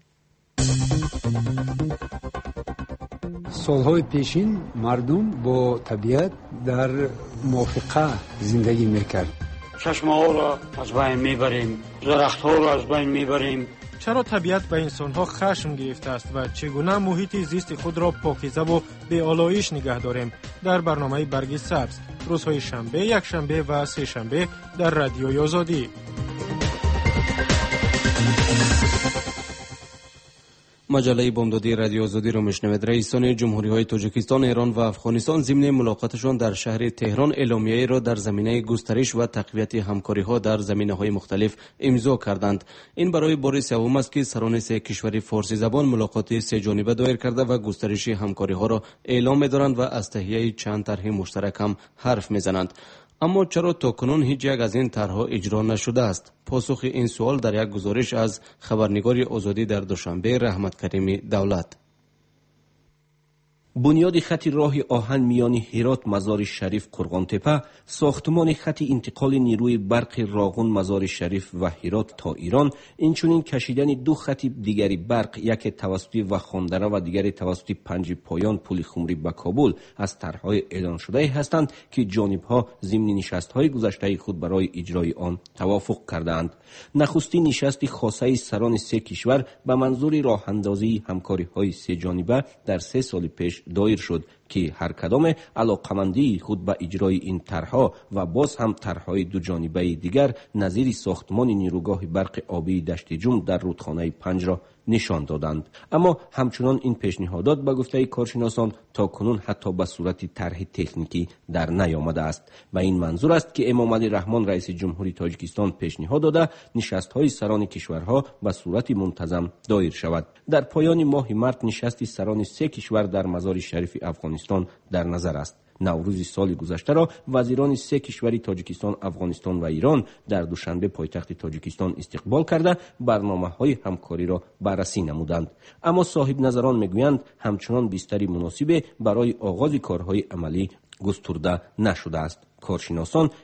سالهای پیشین مردم با طبیعت در موافقه زندگی میکرد. چشمه‌ها را از بین میبریم، درخت‌ها را از بین میبریم. چرا طبیعت به انسان‌ها خشم گرفته است و چگونه محیط زیست خود را پاکیزه و بی‌آلایش نگه داریم؟ در برنامه برگ سبز روزهای شنبه، یک شنبه و سه شنبه در رادیوی آزادی. مجله بامدادی رادیو آزادی را میشنوید. رئیسان جمهوری‌های تاجیکستان، ایران و افغانستان ضمن ملاقاتشان در شهر تهران اعلامیه‌ای را در زمینه گسترش و تقویت همکاری‌ها در زمینه‌های مختلف امضا کردند. این برای بار سوم است که سران سه کشور فارسی زبان ملاقات سه جانبه دایر کرده و گسترش همکاری‌ها را اعلام می‌دارند و از تهیه چند طرح مشترک هم حرف می‌زنند. اما چرا تاکنون هیچ یک از این طرح‌ها اجرا نشده است؟ پاسخ این سوال در یک گزارش از خبرنگار آزادی در دوشنبه رحمت کریم دولت. بنیاد خط راه آهن میان هرات مزار شریف قرغان تپه، ساختمان خط انتقال نیروی برق راغون مزار شریف و هرات تا ایران، اینچنین کشیدن دو خط دیگری برق، یک توسط وخاندره و دیگری توسط پنج پایان پل خمری به کابل از طرح‌های اعلان شده هستند که جانب‌ها ضمن نشست‌های گذشته خود برای اجرای آن توافق کردند. نخستین نشست خاصه سران سه کشور به منظور راه‌اندازی همکاری‌های سه جانبه در سه سال پیش دایر شد که هر کدام علاقمندی خود به اجرای این طرح‌ها و باز هم طرح‌های دو جانبه دیگر نظیر ساختمان نیروگاه برق آبی دشت جم در رودخانه پنج را نشان دادند. اما همچنان این پیشنهادات به گفته کارشناسان تا کنون حتی به صورت طرح تکنیکی در نیامده است و این منظور است که امام علی رحمان رئیس جمهوری تاجیکستان پیشنهاد داده نشست‌های سران کشورها به صورت منتظم دایر شود. در پایان ماه مارس نشست سران سه کشور در مزار شریف افغانستان در نظر است. نوروز سال گذشته را وزیران سه کشور تاجیکستان، افغانستان و ایران در دوشنبه پایتخت تاجیکستان استقبال کرده برنامه‌های همکاری را بررسی نمودند. اما صاحب نظران میگویند همچنان بستری مناسب برای آغاز کارهای عملی گسترده نشده است. کارشناسان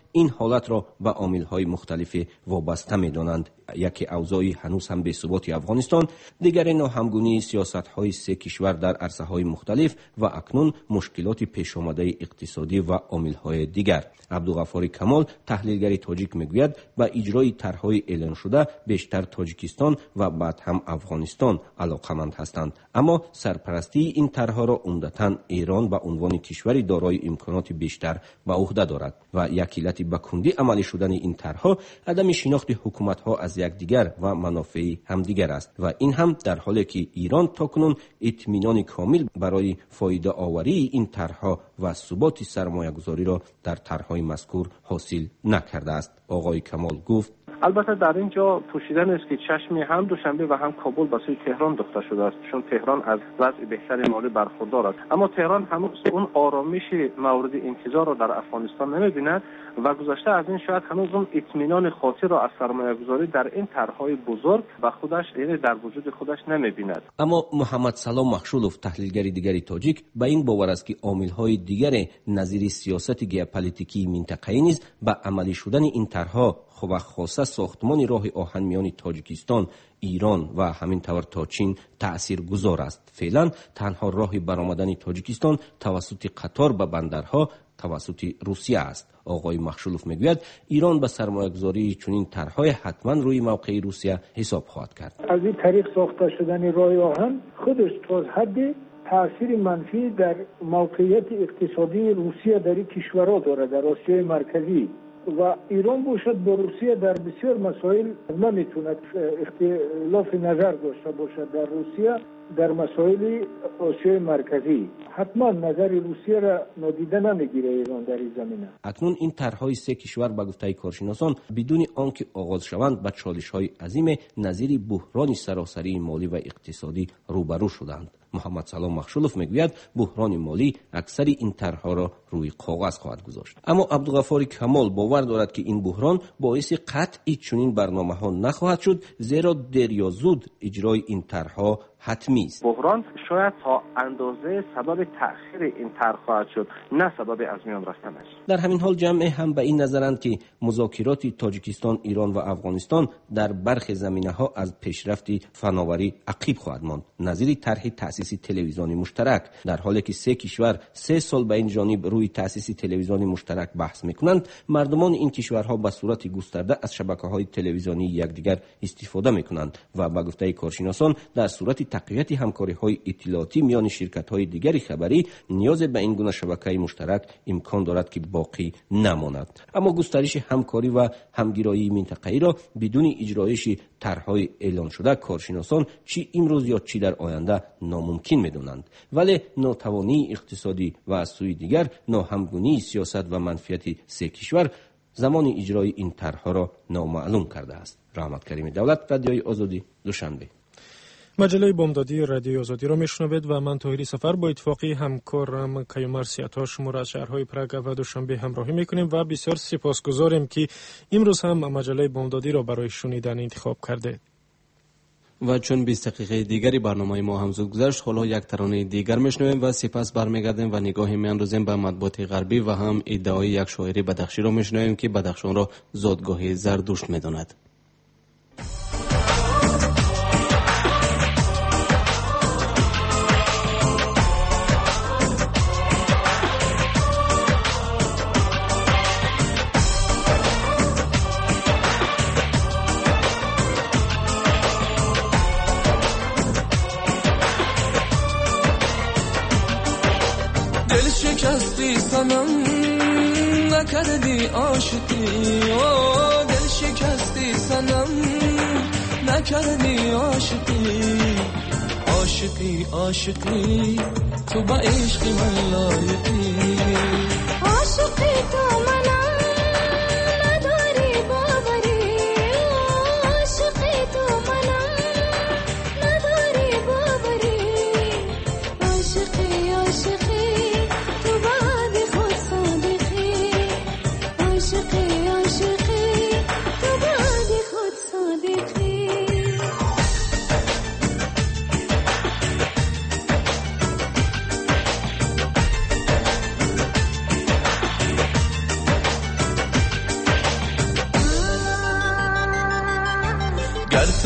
این حالت را به عامل‌های مختلف وابسته می‌دانند. یکی اوضاع هنوز هم بی‌ثبات افغانستان، دیگر ناهمگونی سیاست‌های سه کشور در عرصه‌های مختلف و اکنون مشکلات پیش آمده اقتصادی و عامل‌های دیگر. عبدالغفار کمال تحلیلگر تاجیک میگوید با اجرای طرح‌های اعلان شده بیشتر تاجیکستان و بعد هم افغانستان علاقمند هستند، اما سرپرستی این طرح‌ها را عمدتاً ایران به عنوان کشوری دارای امکانات بیشتر به عهده دارد و یک علت به کندی عملی شدن این طرح‌ها عدم شناخت حکومت‌ها از یکدیگر و منافع همدیگر است و این هم در حالی که ایران تاکنون اطمینان کامل برای فایده آوری این طرح‌ها و ثبات سرمایه‌گذاری را در طرح‌های مذکور حاصل نکرده است. آقای کمال گفت: البته در اینجا پوشیدن است که چشم هم دوشنبه و هم کابل به سوی تهران دوخته شده است، چون تهران از وضع بهتر مالی برخوردار است، اما تهران هنوز اون آرامش مورد انتظار را در افغانستان نمی‌بیند و گذشته از این شاید هنوز اون اطمینان خاطر را از سرمایه‌گذاری در این طرح‌های بزرگ و خودش یعنی در وجود خودش نمی‌بیند. اما محمد سلام مخشولوف تحلیلگر دیگری تاجیک به این باور است که عامل‌های دیگر نظیر سیاست ژئوپلیتیکی منطقه‌ای نیز به عملی شدن این طرح‌ها خب خاصه ساختمان راه آهن میان تاجیکستان، ایران و همین طور تا چین تأثیر گذار است. فعلا تنها راه برآمدن تاجیکستان توسط قطار به بندرها توسط روسیه است. آقای مخشولوف میگوید ایران به سرمایه‌گذاری چنین طرح‌های حتما روی موقع روسیه حساب خواهد کرد. از این طریق ساخته شدن راه آهن خودش تا حد تأثیر منفی در موقعیت اقتصادی روسیه در این کشورها دارد، در آسیای مرکزی، و ایران باشد با روسیه در بسیار مسائل نمیتوند اختلاف نظر داشته باشد. در روسیه در مسائل آسیای مرکزی حتما نظر روسیه را نادیده نمیگیره ایران در این زمینه. اکنون این طرح‌های سه کشور به گفته کارشناسان بدون آنکه آغاز شوند با چالش‌های عظیم نظیر بحران سراسری مالی و اقتصادی روبرو شدند. محمد سلام مخشولوف میگوید بحران مالی اکثر این طرح‌ها را روی کاغذ خواهد گذاشت، اما عبدالغفار کمال باور دارد که این بحران باعث قطع چنین برنامه‌ها نخواهد شد، زیرا دیر یا زود اجرای این طرح‌ها حتمی است. بحران شاید تا اندازه سبب تأخیر این طرح خواهد شد، نه سبب از میان رفتنش. در همین حال جمع هم به این نظرند که مذاکرات تاجیکستان، ایران و افغانستان در برخی زمینه‌ها از پیشرفت فناوری عقب خواهد ماند. نظیر طرح تأسیس تلویزیون مشترک، در حالی که سه کشور سه سال به این جانب روی تأسیس تلویزیون مشترک بحث می‌کنند، مردمان این کشورها به صورت گسترده از شبکه‌های تلویزیونی یکدیگر استفاده می‌کنند و به گفته کارشناسان در صورت تقویت همکاری‌های اطلاعاتی میان شرکت‌های دیگر خبری نیاز به این گونه شبکه مشترک امکان دارد که باقی نماند. اما گسترش همکاری و همگرایی منطقه‌ای را بدون اجرایش طرح‌های اعلان شده کارشناسان چی امروز یا چی در آینده ناممکن می‌دانند، ولی ناتوانی اقتصادی و از سوی دیگر ناهمگونی سیاست و منفعت سه کشور زمان اجرای این طرح‌ها را نامعلوم کرده است. رحمت کریم دولت، رادیوی آزادی، دوشنبه. مجله بامدادی رادیوی آزادی را میشنوید و من طاهری سفر با اتفاقی همکارم کیومرث سیاتا شما را از شهرهای پراگ و دوشنبه همراهی میکنیم و بسیار سپاسگزاریم که امروز هم مجله بامدادی را برای شنیدن انتخاب کرده. و چون بیست دقیقه دیگری برنامه ما هم زود گذشت، حالا یک ترانه دیگر میشنویم و سپس برمیگردیم و نگاهی میاندازیم به مطبوعات غربی و هم ادعای یک شاعر بدخشی را میشنویم که بدخشان را زادگاه زردشت میداند. شکستی سنم نکردی عاشقی، او دل شکستی سنم نکردی عاشقی، عاشقی عاشقی تو با عشق من لایقی، عاشقی تو منم نداری باوری، عاشقی تو منم نداری باوری، عاشقی عاشقی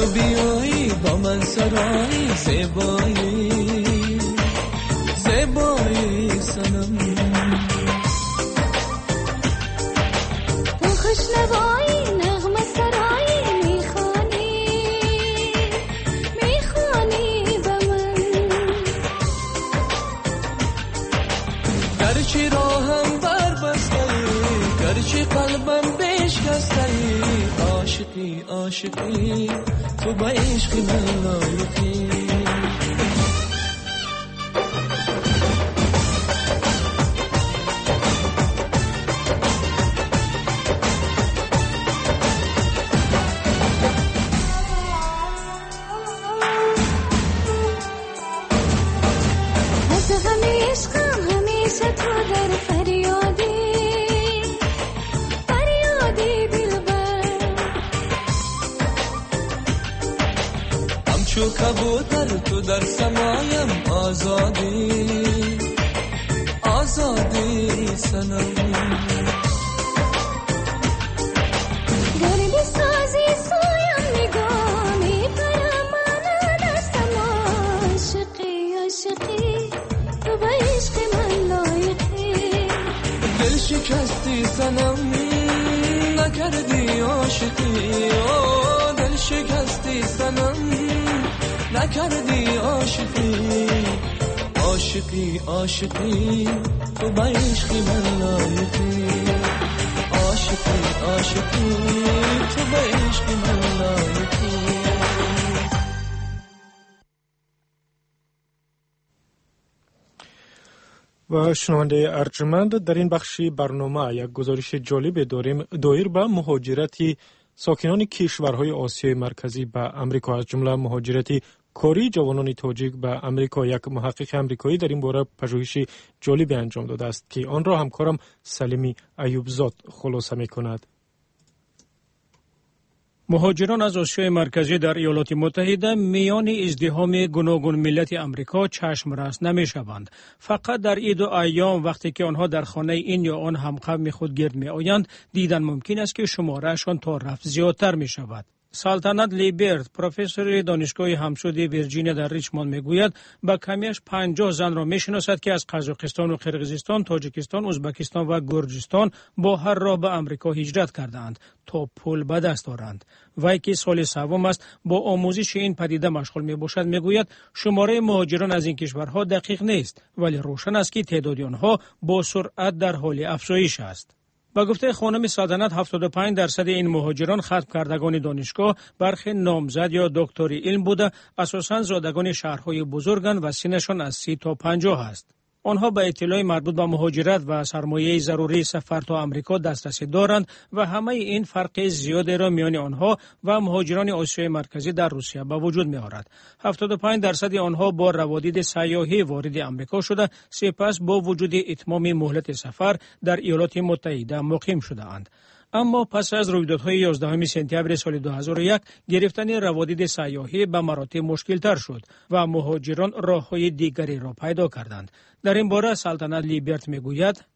تو بیایی با من سرایی زیبایی زیبایی سنم تو خوشنوایی نغمه سرایی میخوانی میخوانی به من گرچه راهم بر بستایی گرچه قلبم بشکستایی عاشقی عاشقی تو با عشق من لایقی چو کبوتر تو در سمایم آزادی آزادی سنم گرد سازی سویم نگاه میپرم من دستم عاشقی عاشقی تو به عشق من لایقی دل شکستی سنم نکردی عاشقی او دل شکستی سنم نکردی عاشقی عاشقی عاشقی تو با عشق من لایقی عاشقی عاشقی تو با عشق من لایقی و شنونده ارجمند در این بخشی برنامه یک گزارش جالب داریم دایر به مهاجرتی ساکنان کشورهای آسیای مرکزی به امریکا از جمله مهاجرتی کاری جوانان تاجیک به امریکا. یک محقق امریکایی در این باره پژوهشی جالبی انجام داده است که آن را همکارم سلیمی ایوبزاد خلاصه می‌کند. مهاجران از آسیای مرکزی در ایالات متحده میان ازدحام گوناگون ملت امریکا چشم راست نمی‌شوند. فقط در عید و ایام وقتی که آنها در خانه این یا آن همقوم خود گرد می‌آیند دیدن ممکن است که شماره‌شان تا رفت زیادتر می‌شود. سلطنت لیبرت پروفسور دانشگاه همسود ویرجینیا در ریچموند میگوید با کمیش پنجاه زن را میشناسد که از قزاقستان و قرقیزستان، تاجیکستان، ازبکستان و گرجستان با هر راه به امریکا هجرت کردند تا پول به دست آورند. وی که سال سوم است با آموزش این پدیده مشغول میباشد میگوید شماره مهاجران از این کشورها دقیق نیست ولی روشن است که تعداد آنها با سرعت در حال افزایش است. با گفته خانم سلطنت هفتاد و پنج درصد این مهاجران ختم کردگان دانشگاه برخی نامزد یا دکتری علم بوده، اساساً زادگان شهرهای بزرگند و سنشان از سی تا پنجاه است. آنها به اطلاع مربوط به مهاجرت و سرمایه ضروری سفر تا امریکا دسترسی دارند و همه این فرق زیاد را میان آنها و مهاجران آسیای مرکزی در روسیه به وجود می آورد. هفتاد و پنج درصد آنها با روادید سیاحی وارد امریکا شده، سپس با وجود اتمام مهلت سفر در ایالات متحده مقیم شده اند. اما پس از رویدادهای یازدهم سپتامبر سال دو هزار و یک گرفتن روادید سیاحی به مراتب مشکل تر شد و مهاجران راههای دیگری را پیدا کردند. در این باره سلطنت لیبرت میگوید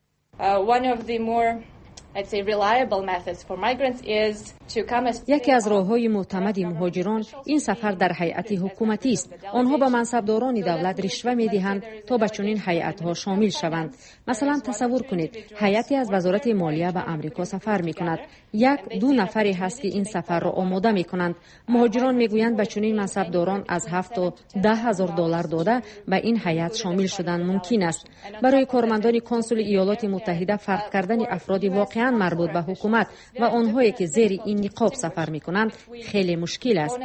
یکی از راه‌های معتمد مهاجران این سفر در هیئت حکومتی است. آنها به منصبداران دولت رشوه می‌دهند تا به چنین هیئت‌ها شامل شوند. مثلا تصور کنید هیئتی از وزارت مالیه به امریکا سفر می‌کند. یک دو نفری هست که این سفر را آماده می‌کنند. مهاجران می‌گویند به چنین منصبداران از هفت تا ده هزار دلار داده به این هیئت شامل شدن ممکن است. برای کارمندان کنسول ایالات متحده فرق کردن افراد واقعا مربوط به حکومت و آنهایی که زیر این نقاب سفر می‌کنند خیلی مشکل است.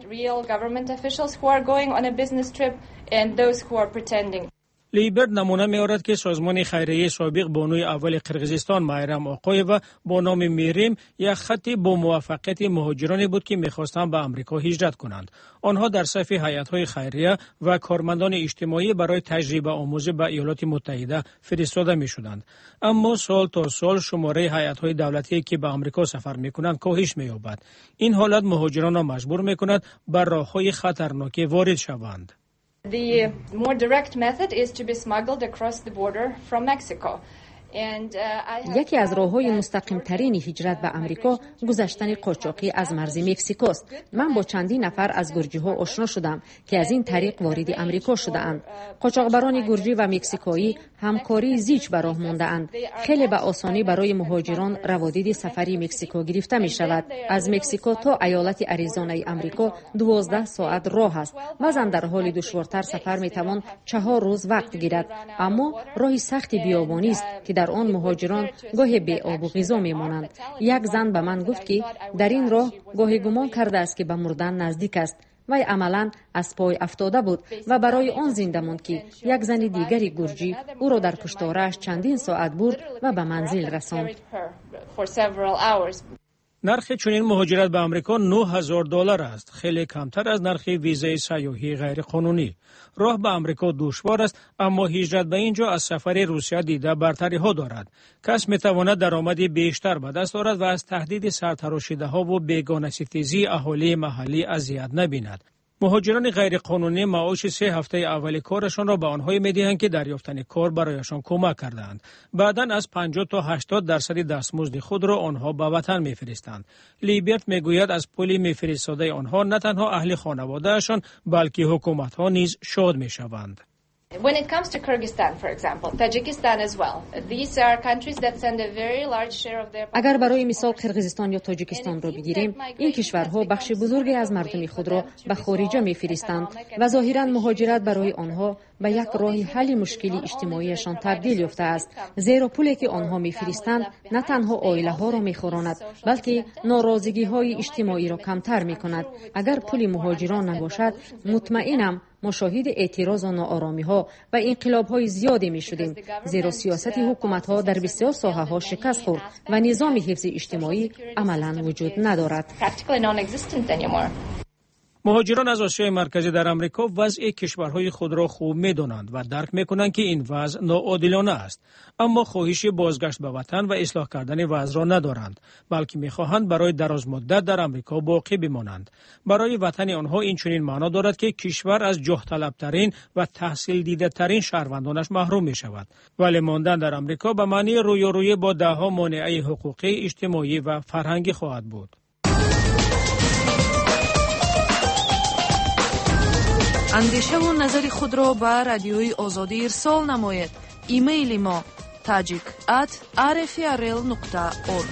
لیبرت نمونه می‌آورد که سازمان خیریه سابق بانوی اول قرقیزستان مایرام آقایوا با نام میریم یک خطی با موفقیت مهاجرانی بود که می‌خواستند به آمریکا هجرت کنند. آنها در صف هیئت‌های خیریه و کارمندان اجتماعی برای تجربه آموزی به ایالات متحده فرستاده می‌شدند. اما سال تا سال شماره هیئت‌های دولتی که به آمریکا سفر می‌کنند کاهش می‌یابد. این حالت مهاجران را مجبور می‌کند به راه‌های خطرناک وارد شوند. The more direct method is to be smuggled across the border from Mexico. یکی از راه‌های مستقیم‌ترین هجرت به آمریکا گذشتن قاچاقی از مرز مکزیکو است. من با چندین نفر از گرجی‌ها آشنا شدم که از این طریق وارد آمریکا شده‌اند. قاچاقبران گرجی و مکزیکایی همکاری زیچ به راه مانده‌اند. خیلی به آسانی برای مهاجران روادید سفری مکزیکو گرفته می‌شود. از مکزیکو تا ایالت آریزونای آمریکا دوازده ساعت راه است. بعضن در حال دشوارتر سفر می‌توان چهار روز وقت گیرد، اما راه سخت بیابانی است که در آن مهاجران گاهی بی آب و غذا میمانند. یک زن به من گفت که در این راه گاهی گمان کرده است که به مردن نزدیک است. وی عملاً از پای افتاده بود و برای آن زنده ماند که یک زن دیگری گرجی او را در پشتوارش چندین ساعت برد و به منزل رساند. نرخ چنین مهاجرت به آمریکا نه هزار دلار است، خیلی کمتر از نرخ ویزای سیاحی غیر قانونی. راه به آمریکا دشوار است، اما هجرت به اینجا از سفر روسیه دیده برتری ها دارد. کس می تواند درآمدی بیشتر به دست آورد و از تهدید سرتراشیده ها و بیگانه ستیزی اهالی محلی اذیت نبیند. مهاجران غیر قانونی معاش سه هفته اول کارشان را به آنها می‌دهند که در یافتن کار برایشان کمک کردند. بعداً از پنجاه تا هشتاد درصد دستمزد خود را آنها به وطن می‌فرستند. لیبرت میگوید از پول می‌فرستاده آنها نه تنها اهل خانواده‌شان بلکه حکومت‌ها نیز شاد می‌شوند. When it comes to Kyrgyzstan, for example, Tajikistan as well, these are countries that send a very large share of their. اگر برای مثال قرقیزستان یا تاجیکستان را بگیریم، این کشورها بخش بزرگی از مردم خود را به خارج می‌فرستند و ظاهراً مهاجرت برای آنها به یک راه حل مشکلی اجتماعیشان تبدیل یافته است، زیرا پولی که آنها می‌فرستند نه تنها عائله‌ها را می‌خوراند بلکه ناراضگی‌های اجتماعی را کمتر می‌کند. اگر پول مهاجران نباشد، مطمئنم مشاهد اعتراض و ناآرامی‌ها و انقلاب‌های زیادی می‌شدیم، زیرا سیاست حکومت‌ها در بسیار ساحه‌ها شکست خورد و نظام حفظ اجتماعی عملاً وجود ندارد. مهاجران از آسیای مرکزی در آمریکا وضع کشورهای خود را خوب می‌دانند و درک می‌کنند که این وضع ناعادلانه است، اما خواهش بازگشت به وطن و اصلاح کردن وضع را ندارند، بلکه می‌خواهند برای دراز مدت در آمریکا باقی بمانند. برای وطن آنها این چنین معنا دارد که کشور از جاه طلب‌ترین و تحصیل دیده‌ترین شهروندانش محروم می‌شود، ولی ماندن در آمریکا به معنی رویارویی با ده‌ها مانع حقوقی، اجتماعی و فرهنگی خواهد بود. اندیشه و نظر خود را به رادیوی آزادی ارسال نماید. ایمیل ما تاجیک ات آر اف ار ال نقطه اورگ.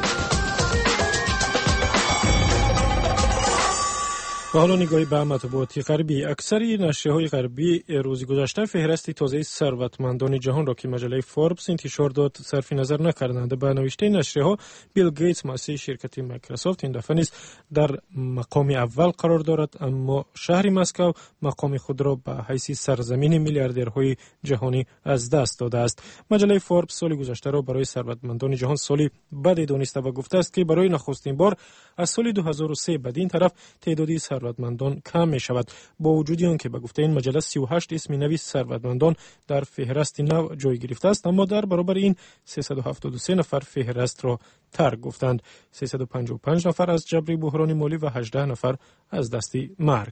و حالا نگاهی به مطبوعات غربی. اکثر نشریه‌های غربی روز گذشته فهرست تازه ثروتمندان جهان را که مجله فوربس انتشار داد صرف نظر نکردند. به نوشته نشریه‌ها بیل گیتس مؤسس شرکت مایکروسافت این دفعه نیز در مقام اول قرار دارد، اما شهر مسکو مقام خود را به حیث سرزمین میلیاردرهای جهانی از دست داده است. مجله فوربس سال گذشته را برای ثروتمندان جهان سالی بدی دانسته و گفته است که برای نخستین بار از سال دو هزار و سه به این طرف تعدادی ثروتمندان کم می شود، با وجود آنکه به گفته این مجله سی و هشت اسم نوی ثروتمندان در فهرست نو جای گرفته است، اما در برابر این سیصد و هفتاد و سه نفر فهرست را ترک گفتند. سیصد و پنجاه و پنج نفر از جبر بحران مالی و هجده نفر از دست مرگ.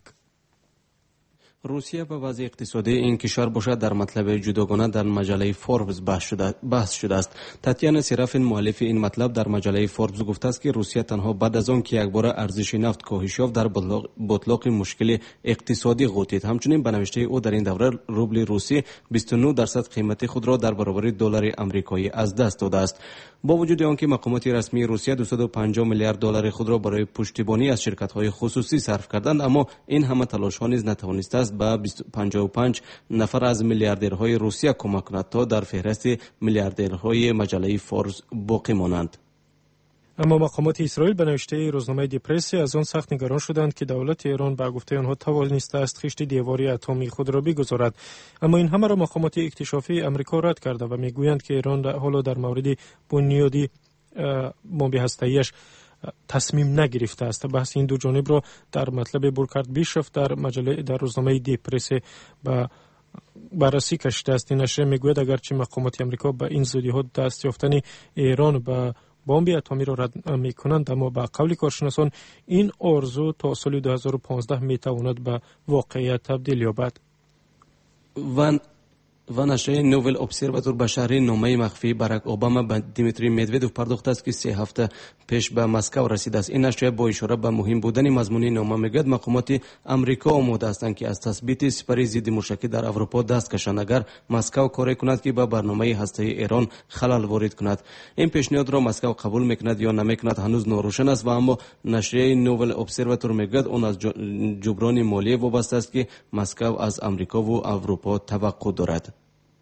روسیه به وضع اقتصادی این کشور باشد در مطلب جداگانه در مجله فوربس بحث شده بحث شده است. تاتیانا سرافین مؤلف این مطلب در مجله فوربس گفته است که روسیه تنها بعد از آن که یک بار ارزش نفت کاهش یافت در بطلاق مشکل اقتصادی غوطید. همچنین به نوشته او در این دوره روبل روسی بیست و نه درصد قیمت خود را در برابر دلار آمریکایی از دست داده است. با وجود آنکه مقامات رسمی روسیه دویست و پنجاه میلیارد دلار خود را برای پشتیبانی از شرکت‌های خصوصی صرف کردند، اما این همه تلاش‌ها نیز نتوانسته است به پنجاه و پنج نفر از میلیاردرهای روسیه کمک کند تا در فهرست میلیاردرهای مجله فوربس باقی مانند. اما مقامات اسرائیل به نوشته روزنامه دی پرس از آن سخت نگران شدند که دولت ایران به گفته آنها توانسته است خشت دیواری اتمی خود را بگذارد، اما این همه را مقامات اکتشافی آمریکا رد کرده و میگویند که ایران حالا در مورد بنیادی بمب هسته‌ایش تصمیم نگرفته است. بحث این دو جانب را در مطلب بورکارد بیشوف در مجله در روزنامه دی پرس با بررسی کشیده است. این نشریه میگوید اگرچه مقامات آمریکا به این زودی‌ها دست یافتن ایران به بمب اتمی را رد می‌کنند، اما با قول کارشناسان این آرزو تا سال دو هزار و پانزده می‌تواند به واقعیت تبدیل یابد. و و نشریه نوول ابزرواتور به شهر نامه مخفی باراک اوباما به دیمیتری مدودوف پرداخته است که سه هفته پیش به مسکو رسیده است. این نشریه با اشاره به مهم بودن مضمون نامه میگوید مقامات امریکا آماده هستند که از تثبیت سپری ضد موشکی در اروپا دست کشند اگر مسکو کاری کند که به برنامه هسته‌ای ایران خلل وارد کند. این پیشنهاد را مسکو قبول میکند یا نمیکند هنوز ناروشن است و اما نشریه نوول ابزرواتور میگوید اون از جبران مالی وابسته است که مسکو از امریکا و اروپا توقع دارد.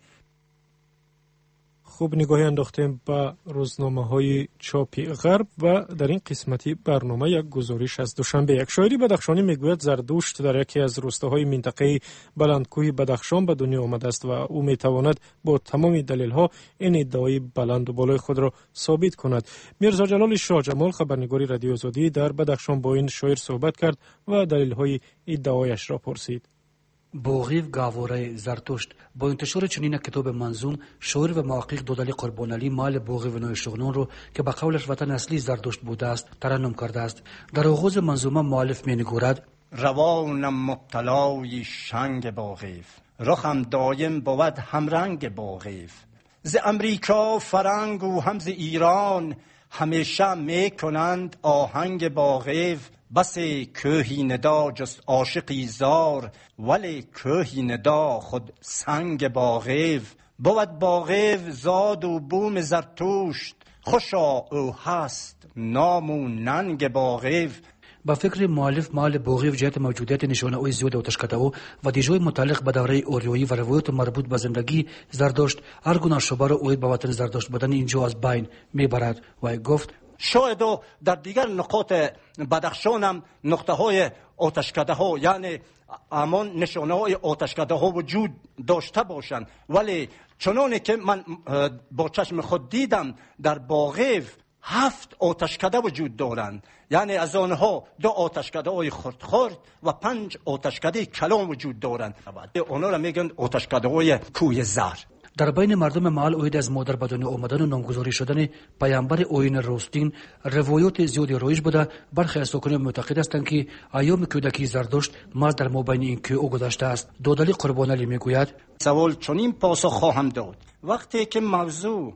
خوب نگاهی انداختیم به روزنامه های چاپی غرب و در این قسمتی برنامه یک گزارش از دوشنبه. یک شاعری بدخشانی میگوید زردشت در یکی از روستاهای منطقه بلندکوه بدخشان به دنیا آمده است و او میتواند با تمام دلیل ها این ادعای بلند و بالای خود را ثابت کند. میرزا جلال شاه جمال خبرنگار رادیو آزادی در بدخشان با این شاعر صحبت کرد و دلیل های ادعایش را پرسید. بوغیف گاوره زرتشت با انتشار چنین کتاب منظوم شاعر و محقق دودلی قربانعلی مال بوغیف نوی شغنان رو که به قولش وطن اصلی زرتشت بوده است ترنم کرده است. در آغاز منظومه مؤلف می‌نگارد روانم مبتلای شنگ بوغیف رخم دایم بود همرنگ بوغیف ز امریکا فرنگ و هم ز ایران همیشه میکنند آهنگ بوغیف بس کوهی ندا جست عاشقی زار ولی کوهی ندا خود سنگ باغیف بود باغیف زاد و بوم زرتوشت خوشا او هست نام و ننگ باغیف. با فکر مؤلف مال بوغیف جهت موجودیت نشانه اوی زیاد آتش کده او و دیجوی متعلق به دوره اوریایی و روایت مربوط به زندگی زردشت هر گونه شبه را اوی به وطن زردشت بودن اینجا از بین میبرد و گفت شاید در دیگر نقاط بدخشان هم نقطه های آتشکده ها یعنی امان نشانه های آتشکده ها وجود داشته باشند ولی چنانه که من با چشم خود دیدم در باغیف هفت آتشکده وجود دارند یعنی از آنها دو آتشکده های خرد خرد و پنج آتشکده کلان وجود دارند. اونا را میگن آتشکده های کوه زر. در بین مردم محل اوید از مادر به دنیا آمدن و نامگذاری شدن پیامبر اوین راستین روایات زیادی رایج بوده. برخی از ساکنان معتقد هستند که ایام کودکی زردشت مرز در مابین این کوه گذشته است. دودلی قربانعلی میگوید سوال چنین پاسخ خواهم داد وقتی که موضوع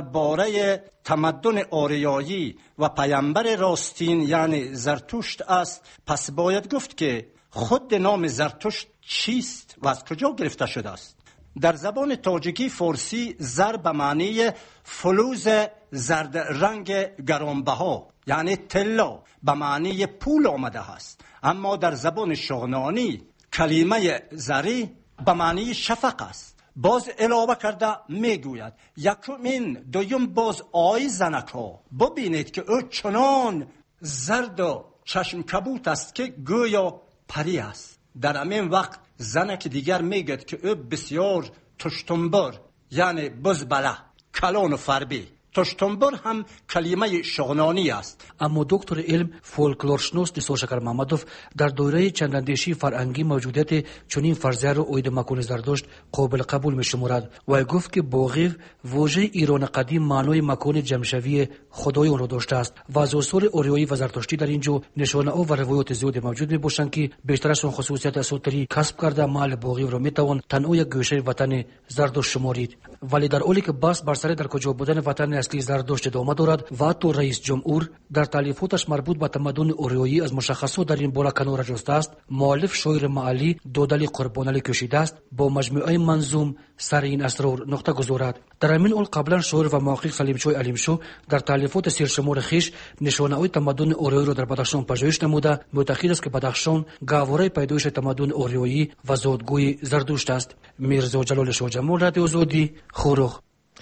درباره تمدن آریایی و پیامبر راستین یعنی زرتشت است پس باید گفت که خود نام زرتشت چیست و از کجا گرفته شده است. در زبان تاجیکی فارسی زر به معنی فلوس زرد رنگ گرانبها یعنی طلا به معنی پول آمده است، اما در زبان شغنانی کلمه زری به معنی شفق است. باز علاوه کرده میگوید یکمین دویم باز آی زنکا ببینید که او چنان زرد و چشم کبوت است که گویا پری است. در همین وقت زنک دیگر میگد که او بسیار تشتنبر یعنی بزبله کلان و فربی. تشتنبر هم کلمه شغنانی است. اما دکتر علم فولکلورشناس نثار شکر محمدوف در دوره چنداندیشی فرهنگی موجودیت چنین فرضیه را اوید مکان زردشت قابل قبول می شمارد و گفت که باغیف واژه ایران قدیم معنای مکان جمشوی خدای آن را داشته است و از آثار آریایی و زرتشتی در اینجا نشانه ها و روایات زیادی موجود می باشند که بیشترشان خصوصیت اساطیری کسب کرده محل باغیف را می توان تنها یک گوشه وطن زردشت شمارید. ولی در حالی که بحث بر سر در کجا بودن وطن اصلی زردشت ادامه دارد و حتی رئیس جمهور در تالیفاتش مربوط به تمدن آریایی از مشخصات در این باره کنار جسته است، مؤلف شاعر محلی دودلی قربانعلی کشیده است با مجموعه منظوم سر این اسرار نقطه گذارد. در همین حال قبلا شاعر و محقق سلیمچوی علیمشو در تالیفات سیرشمار خویش نشانه‌های تمدن آریایی را در بدخشان پژوهش نموده معتقد است که بدخشان گهواره پیدایش تمدن آریایی و زادگوی زردشت است. میرزا جلال شاه جمال، رادیو آزادی، خورخ.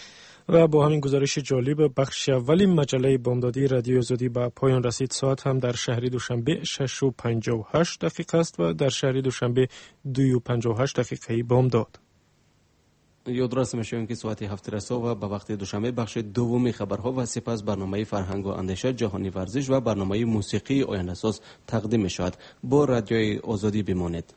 و با همین گزارش جالب بخش اولی مجله بامدادی رادیو آزادی به پایان رسید. ساعت هم در شهر دوشنبه شش و پنجاه و هشت دقیقه است و در شهر دوشنبه دو و پنجاه و هشت دقیقه بامداد. یادرس میشویم که ساعت هفت رسا و به وقت دوشنبه بخش دومی خبرها و سپس برنامه فرهنگ و اندیشه، جهانی ورزش و برنامه موسیقی آینده ساز تقدیم میشود. با رادیوی آزادی بمانید.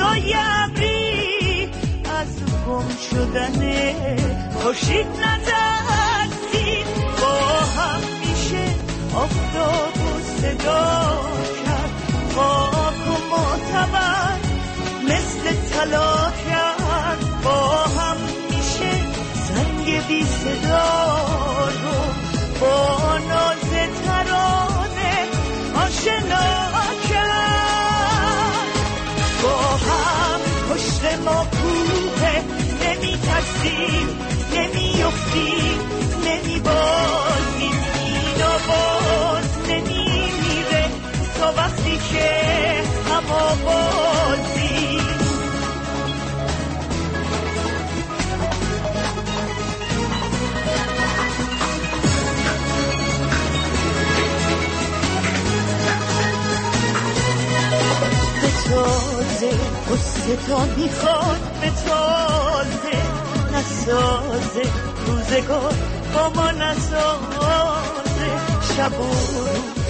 سایه ابری از گم شدن خورشید نترسید، با هم میشه آفتاب و صدا کرد، خاک و معتبر مثل طلا کرد، با هم میشه زنگ بی صدا رو با ناز ترانه آشنا کرد. با هم پشت ما کوه، نمی ترسیم نمی افتیم نمی بازیم، این آواز نمی میره تا وقتی که هم آوازیم. تازه قصه تا میخواد به تازه نسازه، روزگار با ما نسازه، شب و روز